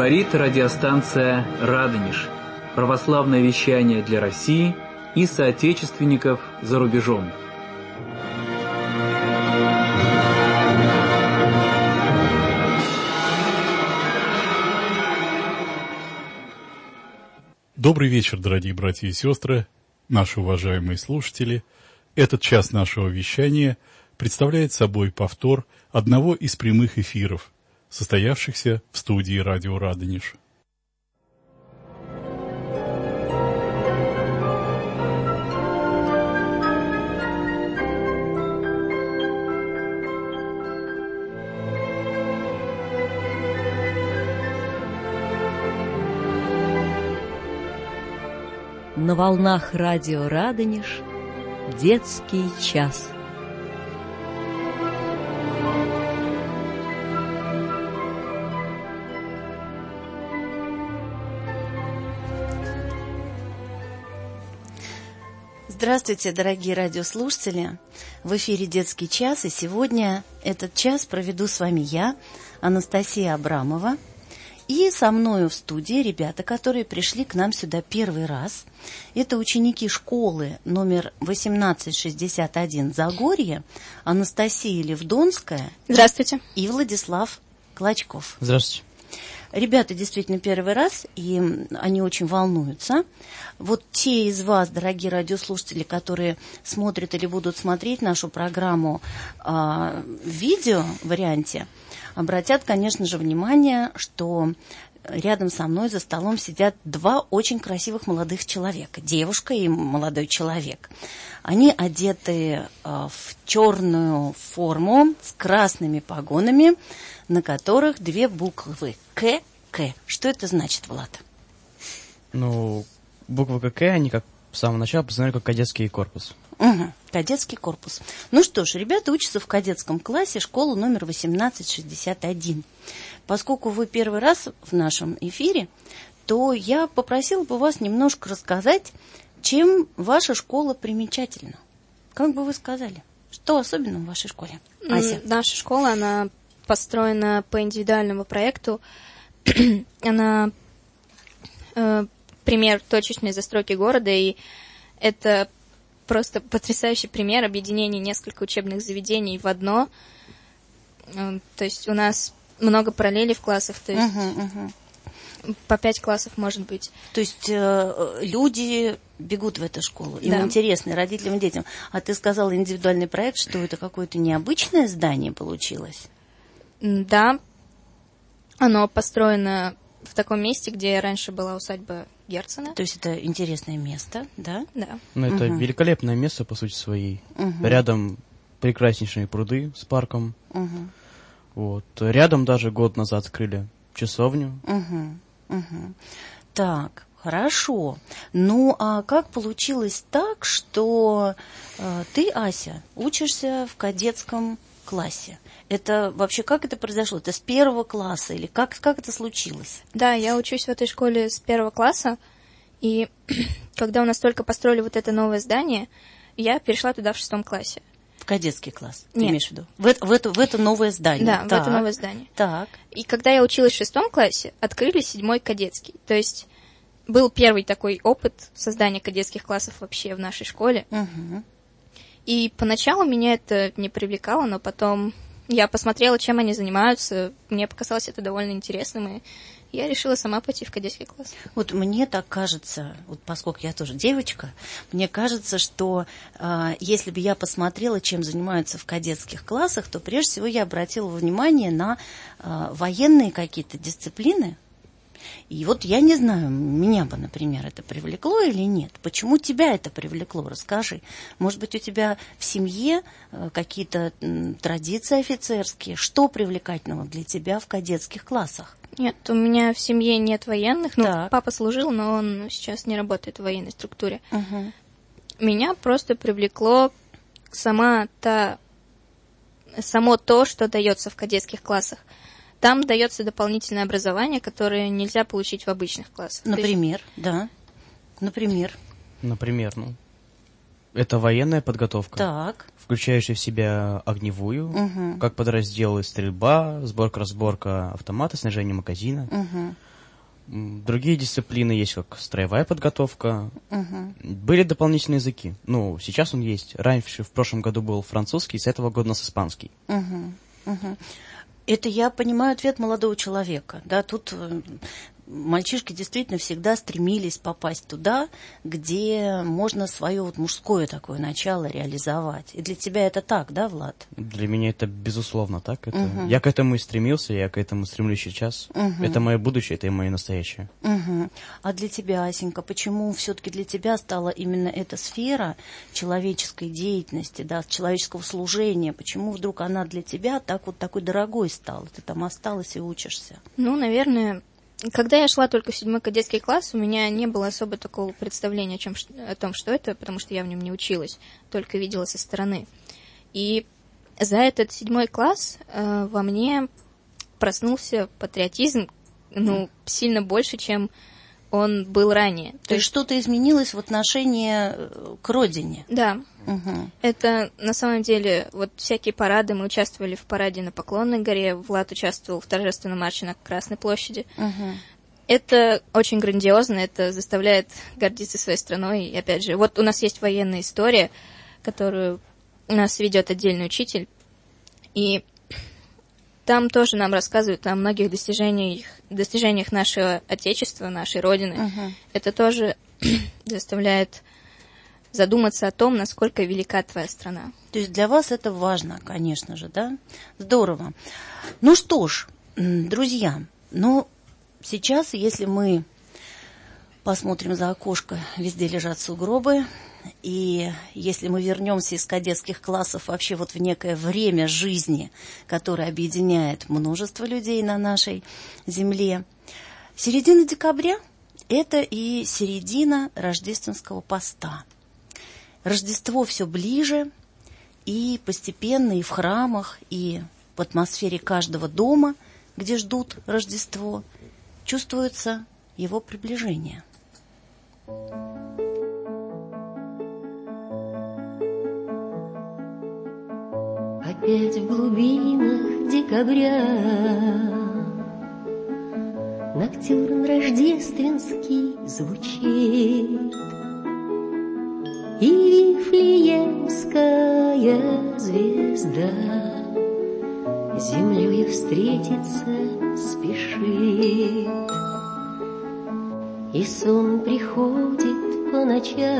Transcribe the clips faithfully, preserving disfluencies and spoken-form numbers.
Говорит радиостанция «Радонеж». Православное вещание для России и соотечественников за рубежом. Добрый вечер, дорогие братья и сестры, наши уважаемые слушатели. Этот час нашего вещания представляет собой повтор одного из прямых эфиров, состоявшихся в студии радио «Радонеж». На волнах радио «Радонеж» детский час. Здравствуйте, дорогие радиослушатели! В эфире «Детский час», и сегодня этот час проведу с вами я, Анастасия Абрамова, и со мною в студии ребята, которые пришли к нам сюда первый раз. Это ученики школы номер восемнадцать шестьдесят один «Загорье», Анастасия Левдонская. Здравствуйте. И Владислав Клочков. Здравствуйте. Ребята действительно первый раз, и они очень волнуются. Вот те из вас, дорогие радиослушатели, которые смотрят или будут смотреть нашу программу а, в видео-варианте, обратят, конечно же, внимание, что рядом со мной за столом сидят два очень красивых молодых человека, девушка и молодой человек. Они одеты а, в черную форму с красными погонами, на которых две буквы К, К. Что это значит, Влад? Ну, буквы К, К, они как с самого начала познали как кадетский корпус. Угу, кадетский корпус. Ну что ж, ребята учатся в кадетском классе школы номер восемнадцать шестьдесят один. Поскольку вы первый раз в нашем эфире, то я попросила бы вас немножко рассказать, чем ваша школа примечательна. Как бы вы сказали? Что особенно в вашей школе? Ася? Наша школа, она построена по индивидуальному проекту. Она э, пример точечной застройки города, и это просто потрясающий пример объединения нескольких учебных заведений в одно. Э, то есть у нас много параллелей в классах, то есть uh-huh, uh-huh. по пять классов может быть. То есть э, люди бегут в эту школу, им да. интересно, родителям и детям. А ты сказала индивидуальный проект, что это какое-то необычное здание получилось? Да, оно построено в таком месте, где раньше была усадьба Герцена. То есть это интересное место, да? Да. Ну, это угу. великолепное место, по сути своей. Угу. Рядом прекраснейшие пруды с парком. Угу. Вот. Рядом даже год назад открыли часовню. Угу. Угу. Так, хорошо. Ну, а как получилось так, что э, ты, Ася, учишься в кадетском классе? Это вообще как это произошло? Это с первого класса или как, как это случилось? Да, я учусь в этой школе с первого класса, и когда у нас только построили вот это новое здание, я перешла туда в шестом классе. В кадетский класс? Ты Нет. имеешь в виду? В это, в, это, в это новое здание? Да, так. в это новое здание. Так. И когда я училась в шестом классе, открыли седьмой кадетский. То есть был первый такой опыт создания кадетских классов вообще в нашей школе. Угу. И поначалу меня это не привлекало, но потом я посмотрела, чем они занимаются. Мне показалось это довольно интересным, и я решила сама пойти в кадетский класс. Вот мне так кажется, вот поскольку я тоже девочка, мне кажется, что э, если бы я посмотрела, чем занимаются в кадетских классах, то прежде всего я обратила внимание на э, военные какие-то дисциплины. И вот я не знаю, меня бы, например, это привлекло или нет. Почему тебя это привлекло? Расскажи. Может быть, у тебя в семье какие-то традиции офицерские? Что привлекательного для тебя в кадетских классах? Нет, у меня в семье нет военных. Ну, так. Папа служил, но он сейчас не работает в военной структуре. Угу. Меня просто привлекло сама та, само то, что дается в кадетских классах. Там дается дополнительное образование, которое нельзя получить в обычных классах. Например, есть... да. Например. Например, ну, это военная подготовка, так. включающая в себя огневую, угу. как подразделы стрельба, сборка-разборка автомата, снаряжение магазина. Угу. Другие дисциплины есть, как строевая подготовка. Угу. Были дополнительные языки. Ну, сейчас он есть. Раньше, в прошлом году был французский, с этого года у нас испанский. Угу. Угу. Это я понимаю ответ молодого человека. Да, тут мальчишки действительно всегда стремились попасть туда, где можно свое вот мужское такое начало реализовать. И для тебя это так, да, Влад? Для меня это безусловно так. Это... Угу. Я к этому и стремился, я к этому стремлюсь сейчас. Угу. Это мое будущее, это и мое настоящее. Угу. А для тебя, Асенька, почему все-таки для тебя стала именно эта сфера человеческой деятельности, да, человеческого служения? Почему вдруг она для тебя так вот такой дорогой стала? Ты там осталась и учишься? Ну, наверное... Когда я шла только в седьмой кадетский класс, у меня не было особо такого представления о, чем, о том, что это, потому что я в нем не училась, только видела со стороны. И за этот седьмой класс э, во мне проснулся патриотизм, ну, сильно больше, чем он был ранее. То, То есть что-то изменилось в отношении к родине? Да. Угу. Это на самом деле вот всякие парады. Мы участвовали в параде на Поклонной горе. Влад участвовал в торжественном марше на Красной площади. Угу. Это очень грандиозно, это заставляет гордиться своей страной. И опять же, вот у нас есть военная история, которую у нас ведет отдельный учитель. И там тоже нам рассказывают о многих достижениях, достижениях нашего Отечества, нашей Родины. Uh-huh. Это тоже заставляет задуматься о том, насколько велика твоя страна. То есть для вас это важно, конечно же, да? Здорово. Ну что ж, друзья, ну сейчас, если мы посмотрим за окошко, везде лежат сугробы, и если мы вернемся из кадетских классов вообще вот в некое время жизни, которое объединяет множество людей на нашей земле, середина декабря – это и середина рождественского поста. Рождество все ближе, и постепенно и в храмах, и в атмосфере каждого дома, где ждут Рождество, чувствуется его приближение. Опять в глубинах декабря ноктюрн рождественский звучит, и Вифлеемская звезда землею встретиться спешит. И сон приходит по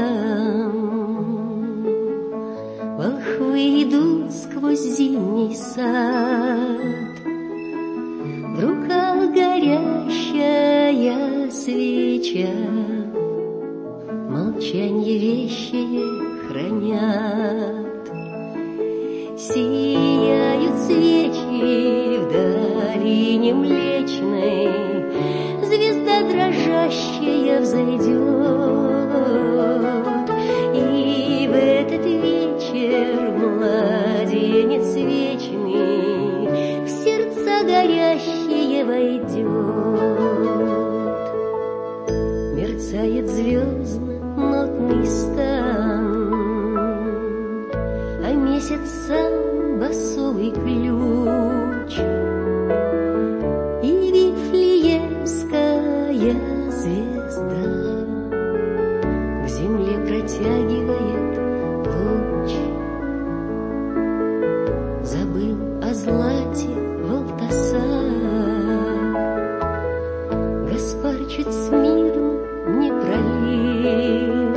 ночам, волхвы идут сквозь зимний сад, в руках горящая свеча, молчанье вещее хранят. Сияют свечи в долине Млечной, звезда дрожащая взойдет, и в этот вечер младенец вечный в сердца горящие войдет. Мерцает звездно-нотный стан, а месяц сам басовый ключ, и Вифлеемская звезда к земле протягивает луч. Забыл о злате Валтасар, Гаспар чуть смирно не пролил,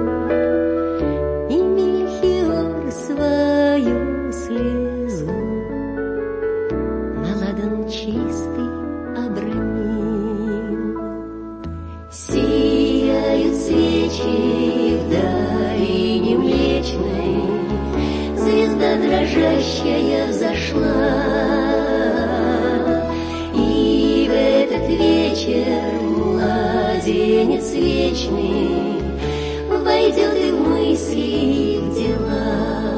и Мельхиор свою слезу на ладан чистый обронил. Сияют свечи в долине Млечной, звезда дрожащая взошла, и в этот вечер младенец вечный войдет и в мысли, и в дела.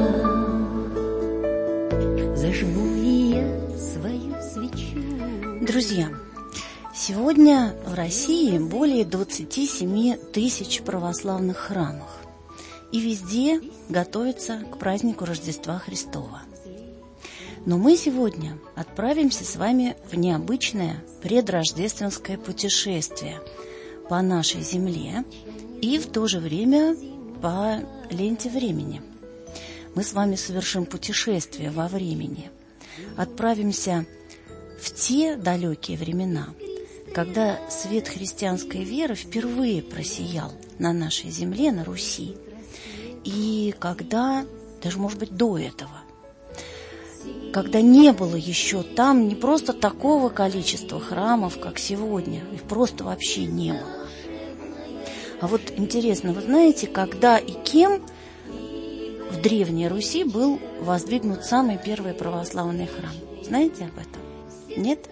Зажгу и я свою свечу. Друзья, сегодня в России более двадцати семи тысяч православных храмов, и везде готовятся к празднику Рождества Христова. Но мы сегодня отправимся с вами в необычное предрождественское путешествие по нашей земле и в то же время по ленте времени. Мы с вами совершим путешествие во времени. Отправимся в те далекие времена, когда свет христианской веры впервые просиял на нашей земле, на Руси. И когда, даже, может быть, до этого, когда не было еще там не просто такого количества храмов, как сегодня, их просто вообще не было. А вот интересно, вы знаете, когда и кем в Древней Руси был воздвигнут самый первый православный храм? Знаете об этом? Нет?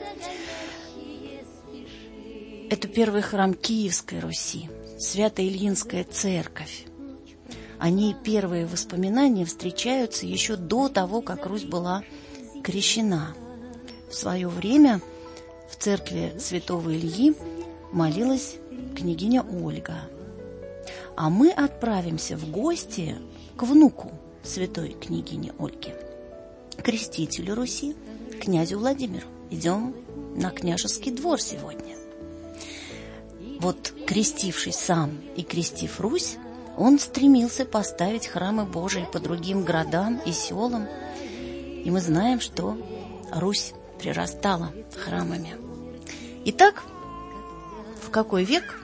Это первый храм Киевской Руси, Свято-Ильинская церковь. О ней первые воспоминания встречаются еще до того, как Русь была крещена. В свое время в церкви святого Ильи молилась княгиня Ольга. А мы отправимся в гости к внуку святой княгини Ольги, крестителю Руси, князю Владимиру. Идем на княжеский двор сегодня. Вот, крестившись сам и крестив Русь, он стремился поставить храмы Божии по другим городам и селам. И мы знаем, что Русь прирастала храмами. Итак, в какой век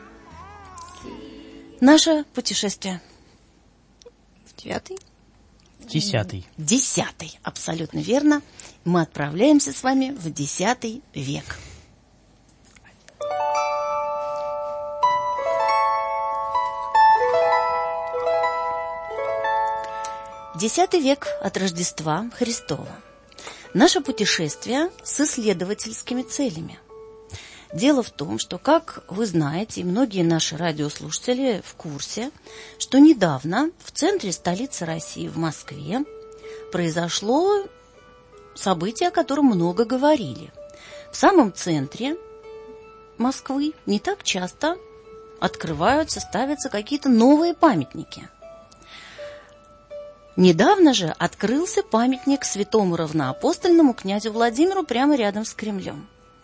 наше путешествие? В девятый? Десятый. Десятый, абсолютно верно. Мы отправляемся с вами в десятый век. Десятый век от Рождества Христова. Наше путешествие с исследовательскими целями. Дело в том, что, как вы знаете, и многие наши радиослушатели в курсе, что недавно в центре столицы России, в Москве, произошло событие, о котором много говорили. В самом центре Москвы не так часто открываются, ставятся какие-то новые памятники. Недавно же открылся памятник святому равноапостольному князю Владимиру прямо рядом с Кремлем.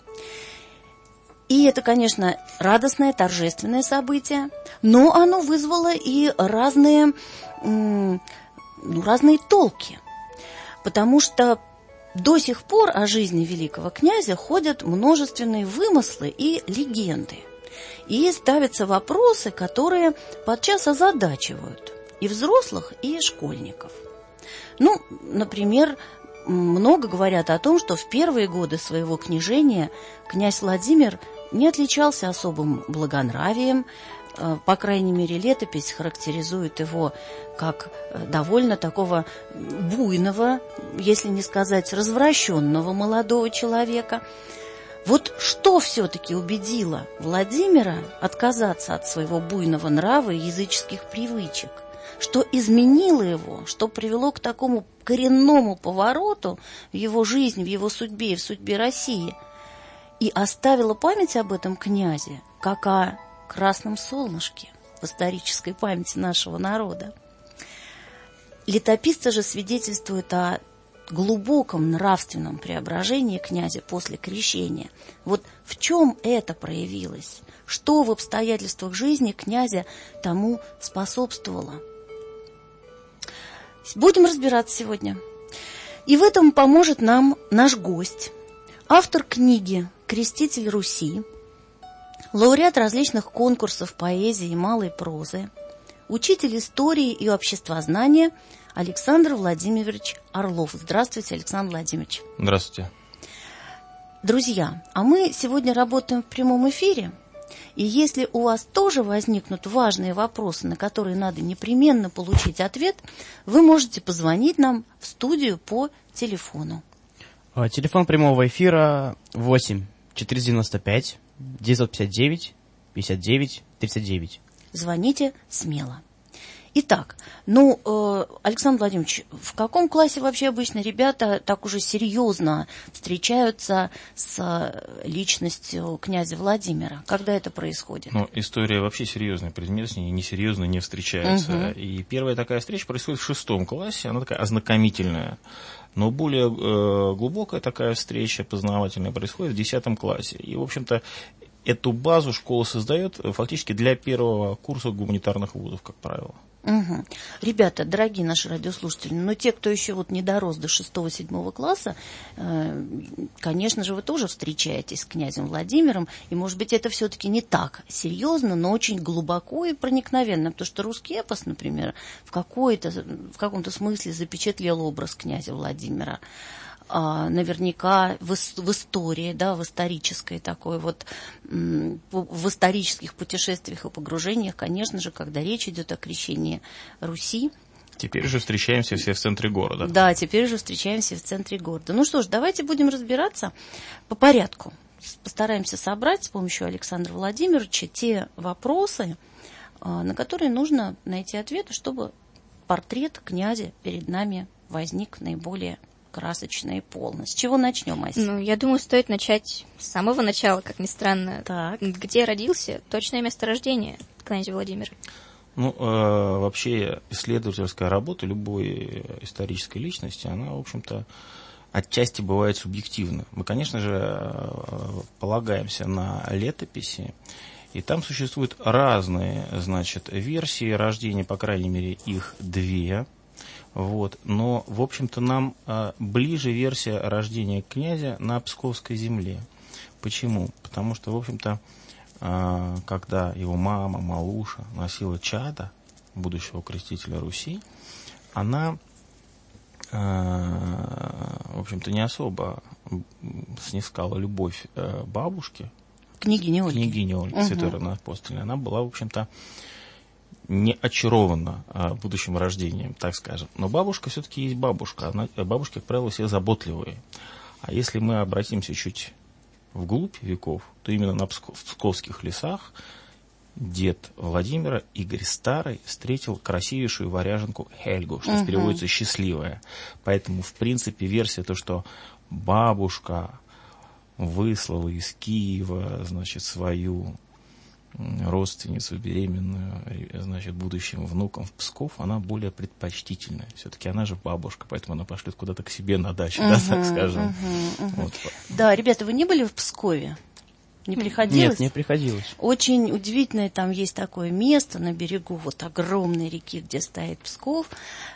И это, конечно, радостное, торжественное событие, но оно вызвало и разные, ну, разные толки, потому что до сих пор о жизни великого князя ходят множественные вымыслы и легенды, и ставятся вопросы, которые подчас озадачивают и взрослых, и школьников. Ну, например, много говорят о том, что в первые годы своего княжения князь Владимир не отличался особым благонравием. По крайней мере, летопись характеризует его как довольно такого буйного, если не сказать развращенного молодого человека. Вот что все-таки убедило Владимира отказаться от своего буйного нрава и языческих привычек? Что изменило его, что привело к такому коренному повороту в его жизни, в его судьбе и в судьбе России, и оставило память об этом князе, как о красном солнышке в исторической памяти нашего народа. Летописцы же свидетельствуют о глубоком нравственном преображении князя после крещения. Вот в чем это проявилось? Что в обстоятельствах жизни князя тому способствовало? Будем разбираться сегодня. И в этом поможет нам наш гость, автор книги «Креститель Руси», лауреат различных конкурсов поэзии и малой прозы, учитель истории и обществознания Александр Владимирович Орлов. Здравствуйте, Александр Владимирович. Здравствуйте. Друзья, а мы сегодня работаем в прямом эфире. И если у вас тоже возникнут важные вопросы, на которые надо непременно получить ответ, вы можете позвонить нам в студию по телефону. Телефон прямого эфира восемь четыреста девяносто пять девятьсот пятьдесят девять пятьдесят девять тридцать девять. Звоните смело. Итак, ну, э, Александр Владимирович, в каком классе вообще обычно ребята так уже серьезно встречаются с личностью князя Владимира? Когда это происходит? Ну, история вообще серьезный предмет, с ней несерьезно не встречается. Угу. И первая такая встреча происходит в шестом классе, она такая ознакомительная. Но более э, глубокая такая встреча познавательная происходит в десятом классе. И, в общем-то, эту базу школа создает фактически для первого курса гуманитарных вузов, как правило. Угу. Ребята, дорогие наши радиослушатели, но те, кто еще вот не дорос до шестого-седьмого класса, э, конечно же, вы тоже встречаетесь с князем Владимиром, и, может быть, это все-таки не так серьезно, но очень глубоко и проникновенно, потому что русский эпос, например, в, какой-то, в каком-то смысле запечатлел образ князя Владимира. А, наверняка в, в истории, да, в исторической такой вот, м, в исторических путешествиях и погружениях, конечно же, когда речь идет о крещении Руси. Теперь же встречаемся все в центре города. Да, теперь же встречаемся в центре города. Ну что ж, давайте будем разбираться по порядку. Постараемся собрать с помощью Александра Владимировича те вопросы, на которые нужно найти ответы, чтобы портрет князя перед нами возник наиболее красочно и полно. С чего начнем, Ася? Ну, я думаю, стоит начать с самого начала, как ни странно. Так. Где родился, точное место рождения князя Владимира? Ну, э, вообще, исследовательская работа любой исторической личности, она, в общем-то, отчасти бывает субъективна. Мы, конечно же, полагаемся на летописи, и там существуют разные, значит, версии рождения, по крайней мере, их две. Вот. Но, в общем-то, нам а, ближе версия рождения князя на Псковской земле. Почему? Потому что, в общем-то, а, когда его мама Малуша носила чадо будущего крестителя Руси, она, а, в общем-то, не особо снискала любовь а, бабушки, княгиня Ольги, княгиня Ольги, угу. святой равноапостольной. Она была, в общем-то, не очарована а, будущим рождением, так скажем. Но бабушка все-таки есть бабушка. Она, бабушки, как правило, все заботливые. А если мы обратимся чуть вглубь веков, то именно на Псков, в псковских лесах дед Владимира, Игорь Старый, встретил красивейшую варяженку Хельгу, что uh-huh. переводится «счастливая». Поэтому, в принципе, версия то, что бабушка выслала из Киева, значит, свою родственницу беременную, значит, будущим внуком в Псков, она более предпочтительная. Все-таки она же бабушка, поэтому она пошлет куда-то к себе на дачу, uh-huh, да, так скажем. Uh-huh, uh-huh. Вот. Да, ребята, вы не были в Пскове? Не приходилось? Нет, не приходилось. Очень удивительное, там есть такое место на берегу вот огромной реки, где стоит Псков,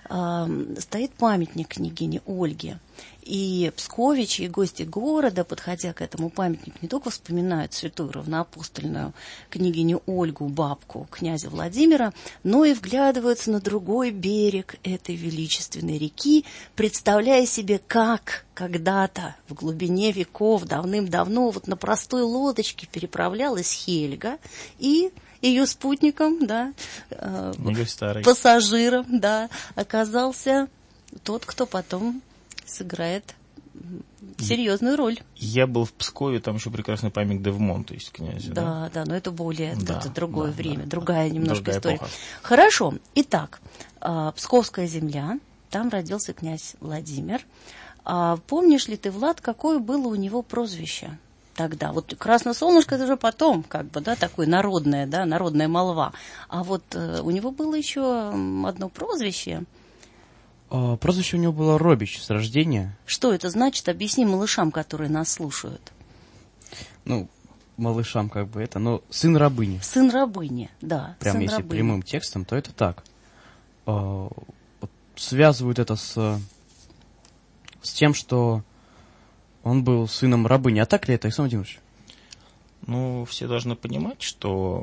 э, стоит памятник княгине Ольге. И псковичи, и гости города, подходя к этому памятнику, не только вспоминают святую равноапостольную княгиню Ольгу, бабку князя Владимира, но и вглядываются на другой берег этой величественной реки, представляя себе, как когда-то в глубине веков, давным-давно, вот на простой лодочке переправлялась Хельга и ее спутником, да, э, пассажиром, да, оказался тот, кто потом сыграет серьезную роль. Я был в Пскове, там еще прекрасный памятник Девмонту есть князя. Да, да, да, но это более, да, это другое да, время, да, другая да, немножко другая история. эпоха. Хорошо, итак, Псковская земля, там родился князь Владимир. Помнишь ли ты, Влад, какое было у него прозвище тогда? Вот «Красное солнышко» — это уже потом, как бы, да, такое народное, да, народная молва. А вот у него было еще одно прозвище. А, прозвище у него было Робич с рождения. Что это значит? Объясни малышам, которые нас слушают. Ну, малышам как бы это, но сын рабыни. Сын рабыни, да. Прям сын если рабыни. Прямым текстом, то это так. А, вот связывают это с, с тем, что он был сыном рабыни. А так ли это, Александр Владимирович? Ну, все должны понимать, что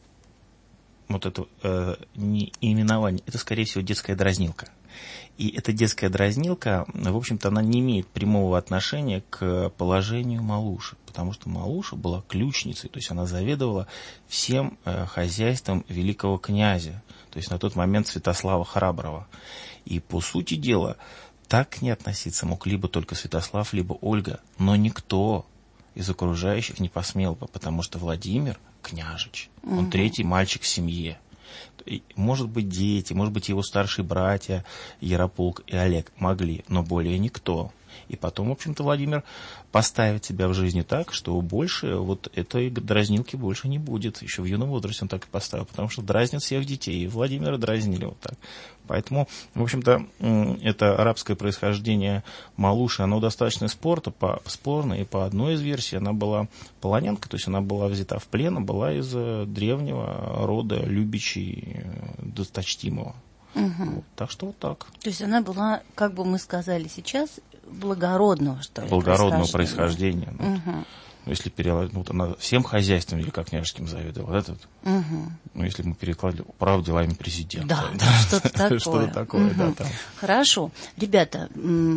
вот это э, не именование, это, скорее всего, детская дразнилка. И эта детская дразнилка, в общем-то, она не имеет прямого отношения к положению Малуши, потому что Малуша была ключницей, то есть она заведовала всем э, хозяйством великого князя, то есть на тот момент Святослава Храброго. И, по сути дела, так к ней относиться мог либо только Святослав, либо Ольга, но никто из окружающих не посмел бы, потому что Владимир княжич, он угу. третий мальчик в семье. Может быть, дети, может быть, его старшие братья Ярополк и Олег могли, но более никто. И потом, в общем-то, Владимир поставит себя в жизни так, что больше вот этой дразнилки больше не будет. Еще в юном возрасте он так и поставил, потому что дразнит всех детей. И Владимира дразнили вот так. Поэтому, в общем-то, это арабское происхождение Малуши, оно достаточно спорта, по, спорное. И по одной из версий она была полонянка, то есть она была взята в плен, была из древнего рода Любичей досточтимого. Угу. Вот, так что вот так. То есть она была, как бы мы сказали сейчас, благородного, что ли, благородного происхождения. происхождения. Угу. Вот. Ну, если переложить, ну, вот она всем хозяйством великокняжеским заведовала. Вот этот, угу. Ну, если мы перекладывали, управ делами президента. Да, да, что-то такое. Что-то такое, да, там. Хорошо. Ребята,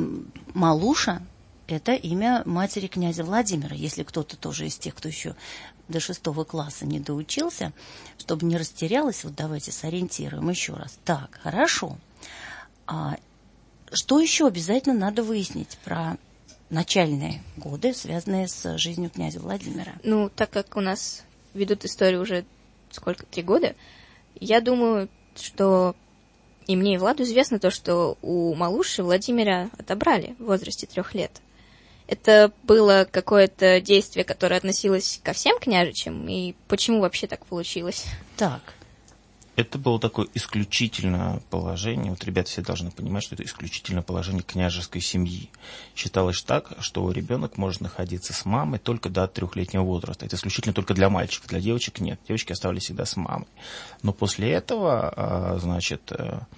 Малуша – это имя матери князя Владимира. Если кто-то тоже из тех, кто еще до шестого класса не доучился, чтобы не растерялась, вот давайте сориентируем еще раз. Так, хорошо. А что еще обязательно надо выяснить про начальные годы, связанные с жизнью князя Владимира? Ну, так как у нас ведут историю уже сколько, три года, я думаю, что и мне, и Владу известно то, что у Малуши Владимира отобрали в возрасте трех лет. Это было какое-то действие, которое относилось ко всем княжичам, и почему вообще так получилось? Так. Это было такое исключительное положение. Вот ребята все должны понимать, что это исключительное положение княжеской семьи. Считалось так, что ребенок может находиться с мамой только до трехлетнего возраста. Это исключительно только для мальчиков, для девочек нет. Девочки оставались всегда с мамой. Но после этого, значит,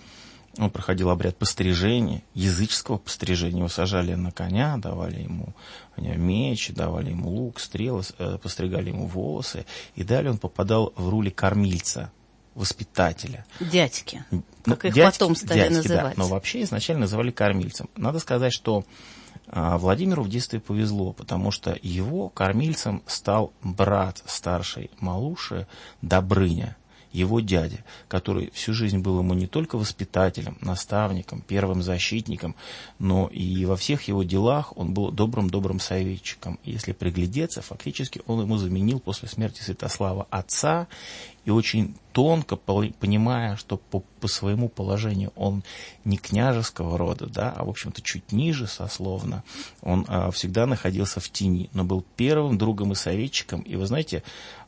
он проходил обряд пострижения, языческого пострижения. Его сажали на коня, давали ему меч, давали ему лук, стрелы, постригали ему волосы. И далее он попадал в роли кормильца, воспитателя. Дядьки, ну, как их дядьки, потом стали дядьки, называть. Да, но вообще изначально называли кормильцем. Надо сказать, что а, Владимиру в детстве повезло, потому что его кормильцем стал брат старшей Малуши Добрыня, его дядя, который всю жизнь был ему не только воспитателем, наставником, первым защитником, но и во всех его делах он был добрым-добрым советчиком. И если приглядеться, фактически он ему заменил после смерти Святослава отца, и очень тонко понимая, что по, по своему положению он не княжеского рода, да, а в общем-то чуть ниже сословно, он а, всегда находился в тени, но был первым другом и советчиком. И вы знаете,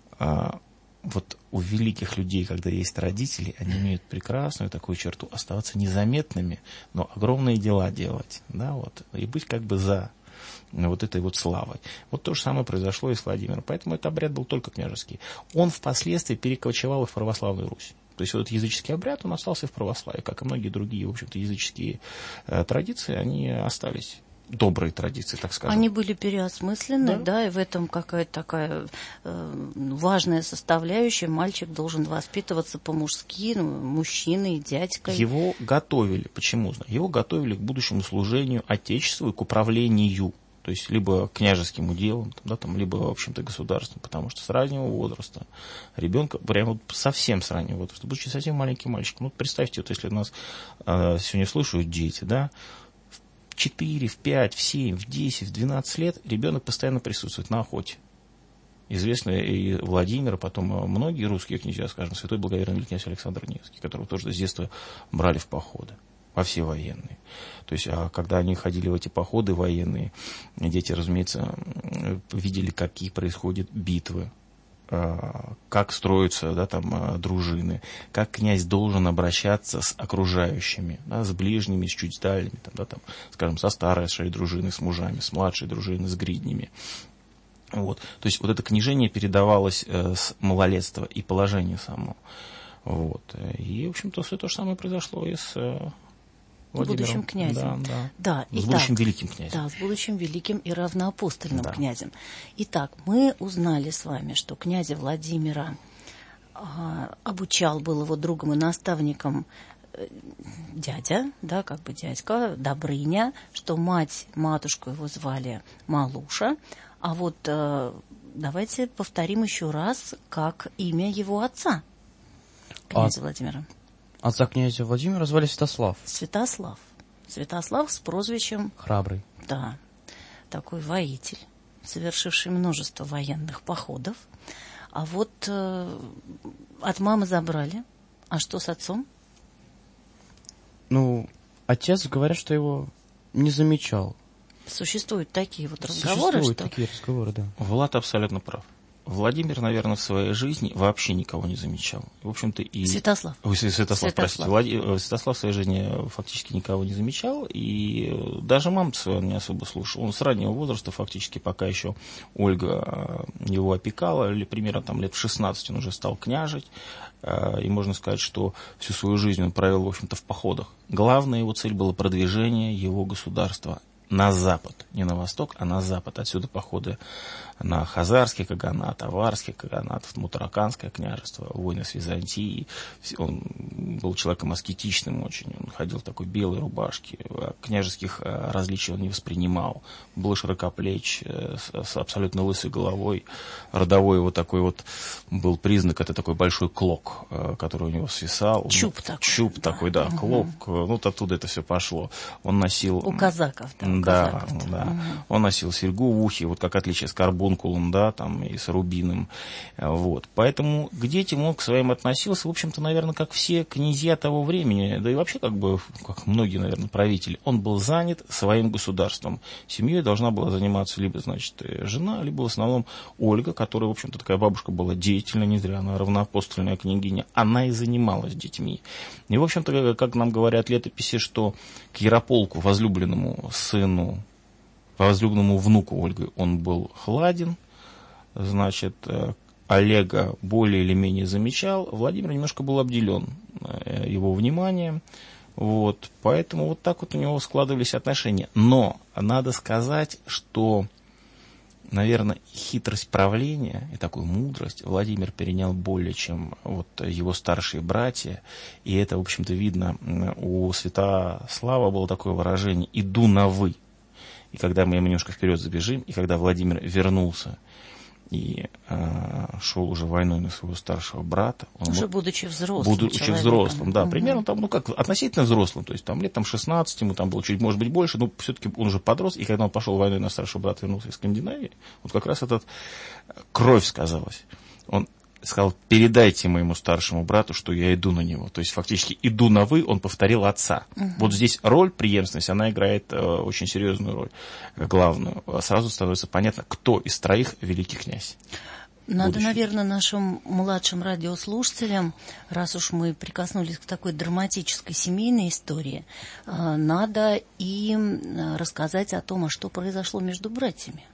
а, вот у великих людей, когда есть родители, они имеют прекрасную такую черту оставаться незаметными, но огромные дела делать, да, вот, и быть как бы за вот этой вот славой. Вот то же самое произошло и с Владимиром. Поэтому этот обряд был только княжеский. Он впоследствии перекочевал в православную Русь. То есть вот этот языческий обряд, он остался в православии, как и многие другие, в общем-то, языческие э, традиции, они остались. Добрые традиции, так скажем. Они были переосмыслены, да, да, и в этом какая-то такая э, важная составляющая. Мальчик должен воспитываться по-мужски, ну, мужчиной, дядькой. Его готовили, почему? Его готовили к будущему служению Отечеству и к управлению. То есть либо княжеским уделом, да, там, либо, в общем-то, государством, потому что с раннего возраста ребенка, прямо вот совсем с раннего возраста, будучи совсем маленьким мальчиком, ну, представьте, вот если нас э, сегодня слушают дети, да, в четыре, в пять, в семь, в десять, в двенадцать лет ребенок постоянно присутствует на охоте. Известно и Владимир, потом многие русские князья, скажем, святой благоверный князь Александр Невский, которого тоже с детства брали в походы, во все военные. То есть, а когда они ходили в эти походы военные, дети, разумеется, видели, какие происходят битвы, как строятся, да, там, дружины, как князь должен обращаться с окружающими, да, с ближними, с чуть дальними, там, да, там, скажем, со старшей дружиной, с мужами, с младшей дружиной, с гриднями. Вот. То есть вот это княжение передавалось э, с малолетства и положение само. Вот. И, в общем-то, все то же самое произошло и с э, Владимиром. Будущим князем. Да, да. Да, с будущим великим князем. Да, с будущим великим и равноапостольным да. князем. Итак, мы узнали с вами, что князя Владимира э, обучал, был его другом и наставником э, дядя, да, как бы дядька, Добрыня, что мать, матушку его звали Малуша. А вот э, давайте повторим еще раз, как имя его отца, князя а... Владимира. Отца князя Владимира звали Святослав. Святослав. Святослав с прозвищем... Храбрый. Да, такой воитель, совершивший множество военных походов. А вот э, от мамы забрали. А что с отцом? Ну, отец, говорят, что его не замечал. Существуют такие вот разговоры, Существуют что... такие разговоры, да. Влад абсолютно прав. Владимир, наверное, в своей жизни вообще никого не замечал. В общем-то, и... Святослав. Ой, Святослав, Святослав. простите. Влади... Святослав в своей жизни фактически никого не замечал, и даже маму свою он не особо слушал. Он с раннего возраста, фактически, пока еще Ольга его опекала, или примерно там лет в шестнадцать он уже стал княжить, и можно сказать, что всю свою жизнь он провел, в общем-то, в походах. Главная его цель была продвижение его государства на запад, не на восток, а на запад. Отсюда походы на Хазарский каганат, Аварский каганат, Мутараканское княжество, войны с Византией. Он был человеком аскетичным очень, он ходил в такой белой рубашке, княжеских различий он не воспринимал, был широкоплеч, с абсолютно лысой головой, родовой его такой вот был признак, это такой большой клок, который у него свисал. Чуб такой. Чуб да. такой, да, клок, угу. Ну, оттуда это все пошло. Он носил... У казаков, да. У да, казаков, да. Угу. Он носил серьгу в ухе, вот как отличие с карбункулом, да, там, и с рубином, вот. Поэтому к детям он к своим относился, в общем-то, наверное, как все князья того времени, да и вообще, как бы, как многие, наверное, правители, он был занят своим государством. Семьей должна была заниматься либо, значит, жена, либо в основном Ольга, которая, в общем-то, такая бабушка была деятельна, не зря она равноапостольная княгиня, она и занималась детьми. И, в общем-то, как нам говорят летописи, что к Ярополку, возлюбленному сыну, возлюбленному внуку Ольги, он был хладен, значит, Олега более или менее замечал, Владимир немножко был обделен его вниманием, вот, поэтому вот так вот у него складывались отношения. Но надо сказать, что, наверное, хитрость правления и такую мудрость Владимир перенял более, чем вот его старшие братья, и это, в общем-то, видно, у Святослава было такое выражение «иду на вы». И когда мы немножко вперед забежим, и когда Владимир вернулся и э, шел уже войной на своего старшего брата. Он уже мог, будучи взрослым Будучи человеком. взрослым, да, угу. примерно там, ну как, относительно взрослым, то есть там лет там шестнадцать, ему там было чуть, может быть, больше, но все-таки он уже подрос, и когда он пошел войной на старшего брата, вернулся из Скандинавии, вот как раз этот кровь сказалась. Он сказал, передайте моему старшему брату, что я иду на него. То есть, фактически, иду на вы, он повторил отца. Uh-huh. Вот здесь роль, преемственность, она играет э, очень серьезную роль, э, главную. Сразу становится понятно, кто из троих великий князь. Надо, будущий. наверное, нашим младшим радиослушателям, раз уж мы прикоснулись к такой драматической семейной истории, э, надо им рассказать о том, а что произошло между братьями.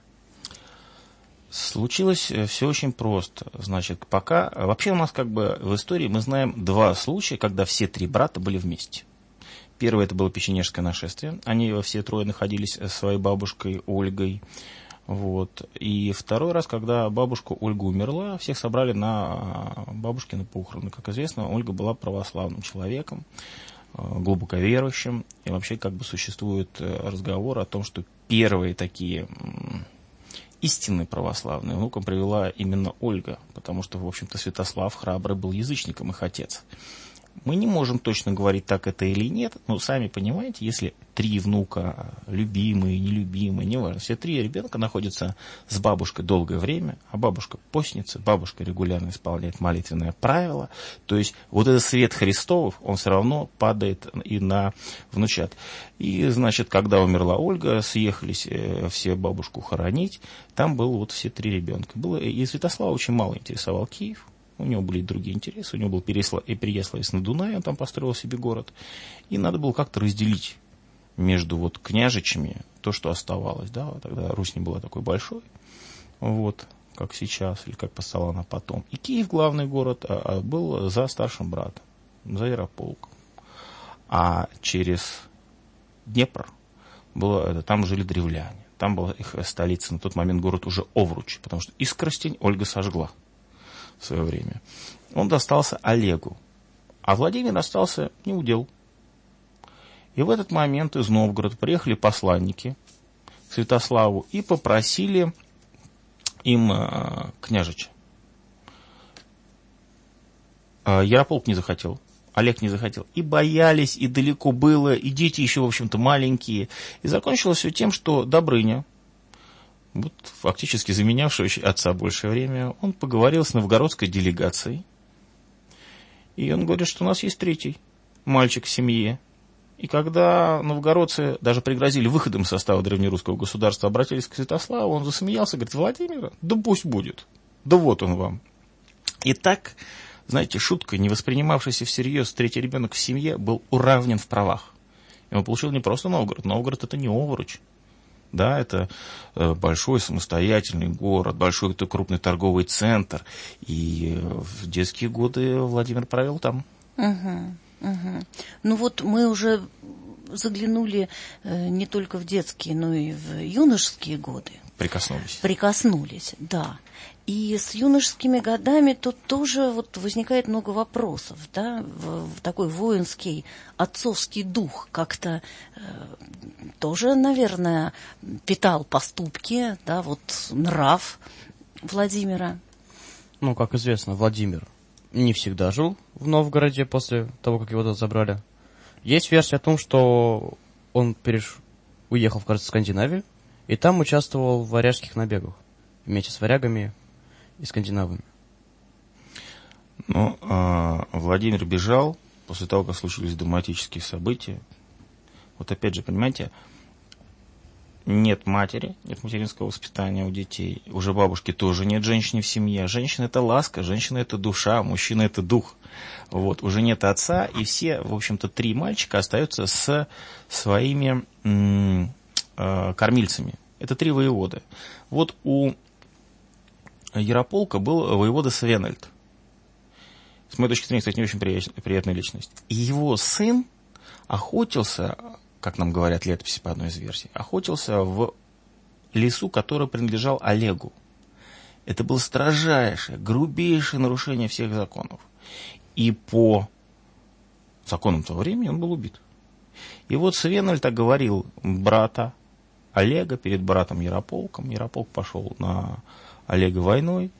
Случилось все очень просто. Значит, пока... Вообще у нас как бы в истории мы знаем два случая, когда все три брата были вместе. Первый это было печенежское нашествие. Они все трое находились с своей бабушкой Ольгой. Вот. И второй раз, когда бабушка Ольга умерла, всех собрали на бабушкины похороны. Как известно, Ольга была православным человеком, глубоко верующим. И вообще как бы существует разговор о том, что первые такие... истинный православный внуком привела именно Ольга, потому что, в общем-то, Святослав храбрый был язычником, их отец. Мы не можем точно говорить, так это или нет, но сами понимаете, если три внука, любимые, нелюбимые, неважно, все три ребенка находятся с бабушкой долгое время, а бабушка постница, бабушка регулярно исполняет молитвенное правило, то есть вот этот свет Христов, он все равно падает и на внучат. И, значит, когда умерла Ольга, съехались все бабушку хоронить, там было вот все три ребенка. Было, и Святослава очень мало интересовал Киев. У него были другие интересы, у него был Переяславец на Дунае, он там построил себе город. И надо было как-то разделить между вот княжичами то, что оставалось. Да? Тогда Русь не была такой большой, вот, как сейчас, или как стала она потом. И Киев, главный город, был за старшим братом, за Ярополком. А через Днепр было, это, там жили древляне. Там была их столица, на тот момент город уже Овруч, потому что Искоростень Ольга сожгла в свое время. Он достался Олегу, а Владимир остался неудел. И в этот момент из Новгорода приехали посланники к Святославу и попросили им э, княжича. Э, Ярополк не захотел, Олег не захотел. И боялись, и далеко было, и дети еще, в общем-то, маленькие. И закончилось все тем, что Добрыня, вот, фактически заменявший отца большее время, он поговорил с новгородской делегацией. И он говорит, что у нас есть третий мальчик в семье. И когда новгородцы даже пригрозили выходом из состава древнерусского государства, обратились к Святославу, он засмеялся, говорит: Владимир, да пусть будет, да вот он вам. И так, знаете, шутка, не воспринимавшаяся всерьез, третий ребенок в семье был уравнен в правах. И он получил не просто Новгород. Новгород — это не Овруч. Да, это большой самостоятельный город, большой крупный торговый центр. И в детские годы Владимир провел там. Угу. Угу. Ну вот мы уже заглянули э, не только в детские, но и в юношеские годы. Прикоснулись. Прикоснулись, да. И с юношескими годами тут тоже вот возникает много вопросов, да, в, в такой воинский, отцовский дух как-то э, тоже, наверное, питал поступки, да, вот нрав Владимира. Ну, как известно, Владимир не всегда жил в Новгороде после того, как его туда забрали. Есть версия о том, что он переш... уехал, кажется, в Скандинавию, и там участвовал в варяжских набегах вместе с варягами и скандинавами. Ну, э, Владимир бежал после того, как случились драматические события. Вот опять же, понимаете, нет матери, нет материнского воспитания у детей. Уже бабушки тоже нет женщины в семье. Женщина — это ласка, женщина — это душа, мужчина — это дух. Вот, уже нет отца, и все, в общем-то, три мальчика остаются с своими м- э, кормильцами. Это три воеводы. Вот у Ярополка был воевода Свенельд. С моей точки зрения, кстати, не очень приятная личность. И его сын охотился, как нам говорят летописи по одной из версий, охотился в лесу, который принадлежал Олегу. Это было строжайшее, грубейшее нарушение всех законов. И по законам того времени он был убит. И вот Свенельд оговорил брата Олега перед братом Ярополком. Ярополк пошел на Олега войной.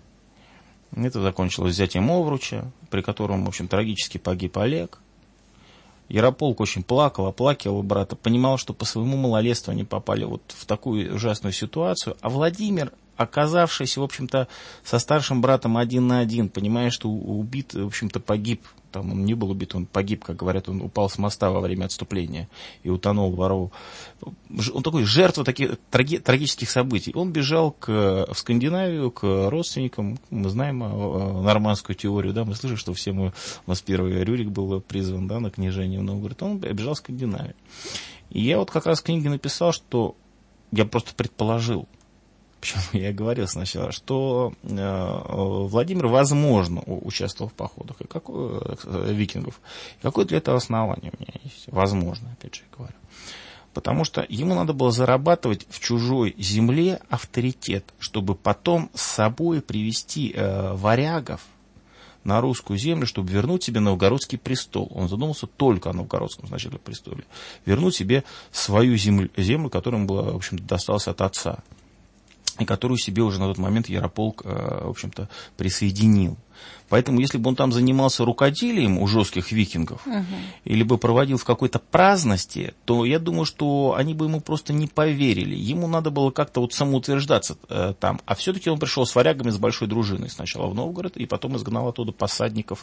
Это закончилось взятием Овруча, при котором, в общем, трагически погиб Олег. Ярополк очень плакал, оплакивал брата, понимал, что по своему малолетству они попали вот в такую ужасную ситуацию. А Владимир, оказавшись, в общем-то, со старшим братом один на один, понимая, что убит, в общем-то, погиб. Там он не был убит, он погиб, как говорят, он упал с моста во время отступления и утонул в Орову. Он такой жертва таких траги, трагических событий. Он бежал к, в Скандинавию к родственникам. Мы знаем о, о нормандскую теорию, да, мы слышали, что все мы, у нас первый Рюрик был призван, да, на княжение в Новгород. Он бежал в Скандинавию. И я вот как раз в книге написал, что я просто предположил, почему я говорил сначала, что э, Владимир, возможно, участвовал в походах и какой, э, викингов. И какое для этого основание у меня есть? Возможно, опять же, я говорю. Потому что ему надо было зарабатывать в чужой земле авторитет, чтобы потом с собой привести э, варягов на русскую землю, чтобы вернуть себе новгородский престол. Он задумался только о новгородском сначала престоле. Вернуть себе свою землю, землю, которая ему была, в общем-то, досталась от отца. И которую себе уже на тот момент Ярополк, в общем-то, присоединил. Поэтому, если бы он там занимался рукоделием у жестких викингов, uh-huh. или бы проводил в какой-то праздности, то я думаю, что они бы ему просто не поверили. Ему надо было как-то вот самоутверждаться э, там. А все-таки он пришел с варягами, с большой дружиной сначала в Новгород, и потом изгнал оттуда посадников,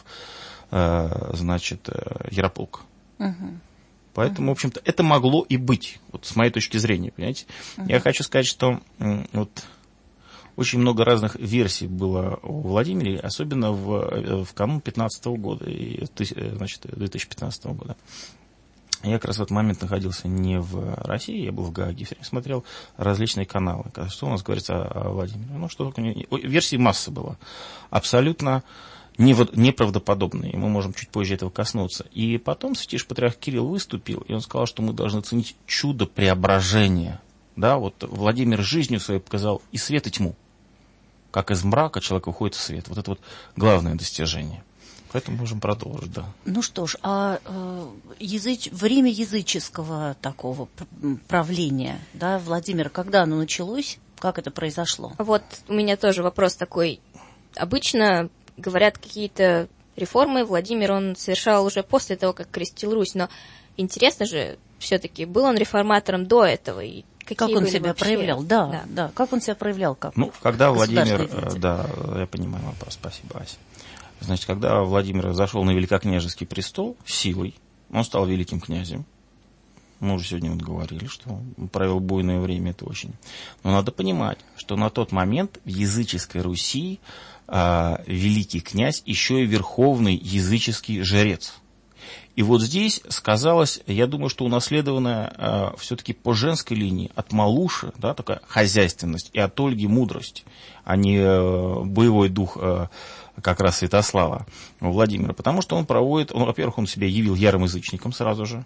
э, значит, э, Ярополка. Uh-huh. Поэтому, в общем-то, это могло и быть, вот с моей точки зрения, понимаете. Uh-huh. Я хочу сказать, что вот очень много разных версий было о Владимире, особенно в, в канун пятнадцатого года, и, значит, две тысячи пятнадцатого года. Я как раз в этот момент находился не в России, я был в Гааге, смотрел различные каналы. Что у нас говорится о, о Владимире? Ну, что только не... Версий масса была. Абсолютно неправдоподобные. Мы можем чуть позже этого коснуться. И потом святейший патриарх Кирилл выступил, и он сказал, что мы должны ценить чудо преображения. Да, вот Владимир жизнью своей показал и свет, и тьму. Как из мрака человек уходит в свет. Вот это вот главное достижение. Поэтому можем продолжить, да. Ну что ж, а э, языч... время языческого такого правления, да, Владимир, когда оно началось, как это произошло? Вот у меня тоже вопрос такой. Обычно говорят, какие-то реформы Владимир он совершал уже после того, как крестил Русь, но интересно же, все-таки был он реформатором до этого, и какие как он были себя вообще... проявлял, да, да, да, как он себя проявлял, как ну, когда Владимир, да, я понимаю вопрос, спасибо, Ася. Значит, когда Владимир зашел на великокняжеский престол силой, он стал великим князем, Мы уже сегодня вот говорили, что правил буйное время, это очень. Но надо понимать, что на тот момент в языческой Руси а, великий князь еще и верховный языческий жрец. И вот здесь сказалось, я думаю, что унаследованная а, все-таки по женской линии от Малуши, да, такая хозяйственность, и от Ольги мудрость, а не а, боевой дух а, как раз Святослава Владимира. Потому что он проводит, он, во-первых, он себя явил ярым язычником сразу же.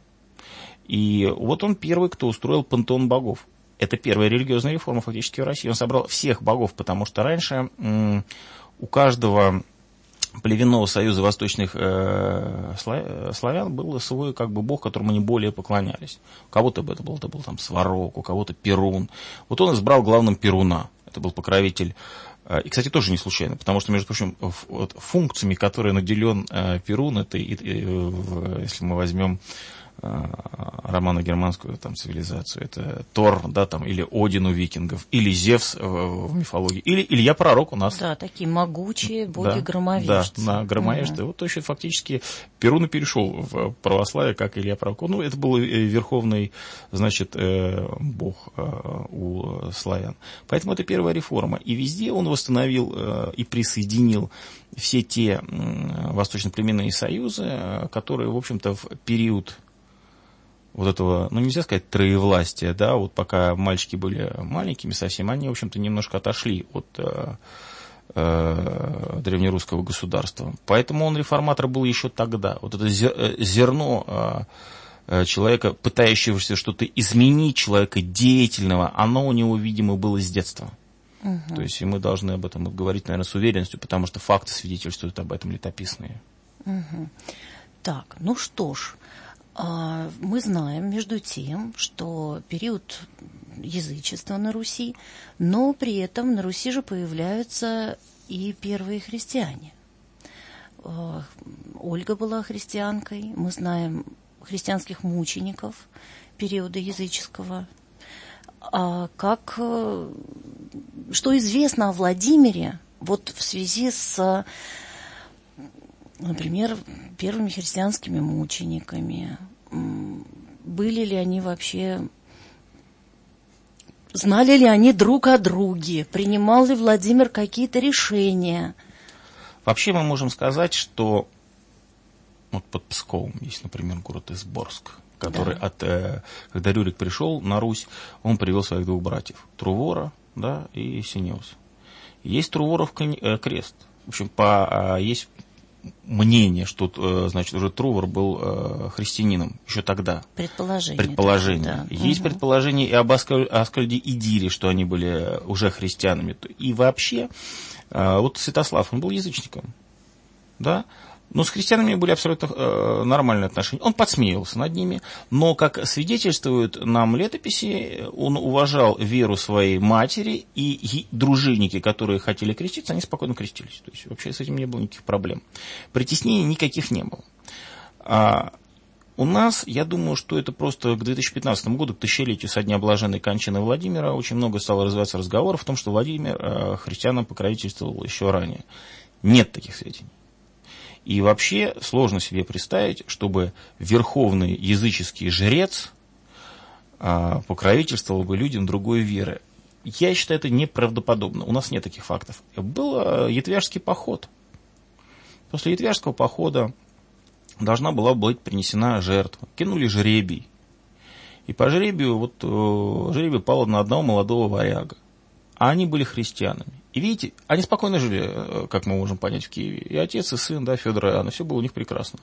И вот он первый, кто устроил пантеон богов. Это первая религиозная реформа фактически в России. Он собрал всех богов, потому что раньше м, у каждого племенного союза восточных э, славян был свой как бы бог, которому они более поклонялись. У кого-то это был, это был там Сварог, у кого-то Перун. Вот он избрал главным Перуна. Это был покровитель. И, кстати, тоже не случайно, потому что, между прочим, вот, функциями, которые наделен э, Перун, это, и, и, в, если мы возьмем романо-германскую там цивилизацию, это Тор, да, там, или Один у викингов, или Зевс в, в мифологии, или Илья Пророк у нас. Да, такие могучие боги-громовержцы. Да, да, громовержцы. Угу. Вот то есть фактически Перун и перешел в православие, как Илья Пророк. Ну, это был верховный, значит, бог у славян. Поэтому это первая реформа. И везде он восстановил и присоединил все те восточноплеменные союзы, которые, в общем-то, в период вот этого, ну, нельзя сказать, троевластия, да, вот пока мальчики были маленькими совсем, они, в общем-то, немножко отошли от э, э, древнерусского государства. Поэтому он реформатор был еще тогда. Вот это зерно э, человека, пытающегося что-то изменить, человека деятельного, оно у него, видимо, было с детства. Угу. То есть и мы должны об этом говорить, наверное, с уверенностью, потому что факты свидетельствуют об этом летописные. Угу. Так, ну что ж, мы знаем, между тем, что период язычества на Руси, но при этом на Руси же появляются и первые христиане. Ольга была христианкой, мы знаем христианских мучеников периода языческого. А как, что известно о Владимире вот в связи с, например, первыми христианскими мучениками? Были ли они вообще, знали ли они друг о друге? Принимал ли Владимир какие-то решения? Вообще мы можем сказать, что вот под Псковом есть, например, город Изборск, который, да. от, э, когда Рюрик пришел на Русь, он привел своих двух братьев, Трувора, да, и Синеуса. Есть Труворов крест. В общем, по, есть мнение, что, значит, уже Трувор был э, христианином еще тогда. Предположение. Предположение. Да. Есть угу. предположение и об Аскольде и Дире, что они были уже христианами. И вообще, э, вот Святослав, он был язычником, да. Но с христианами были абсолютно э, нормальные отношения. Он подсмеивался над ними, но, как свидетельствуют нам летописи, он уважал веру своей матери, и, и дружинники, которые хотели креститься, они спокойно крестились. То есть вообще с этим не было никаких проблем. Притеснений никаких не было. А у нас, я думаю, что это просто к две тысячи пятнадцатому году, к тысячелетию со дня блаженной кончины Владимира, очень много стало развиваться разговоров о том, что Владимир э, христианам покровительствовал еще ранее. Нет таких сведений. И вообще сложно себе представить, чтобы верховный языческий жрец а, покровительствовал бы людям другой веры. Я считаю, это неправдоподобно. У нас нет таких фактов. Был Ятвяжский поход. После Ятвяжского похода должна была быть принесена жертва. Кинули жребий. И по жребию, вот жребий пало на одного молодого варяга. А они были христианами. И видите, они спокойно жили, как мы можем понять, в Киеве. И отец, и сын, да, Федор и Анна, все было у них прекрасно.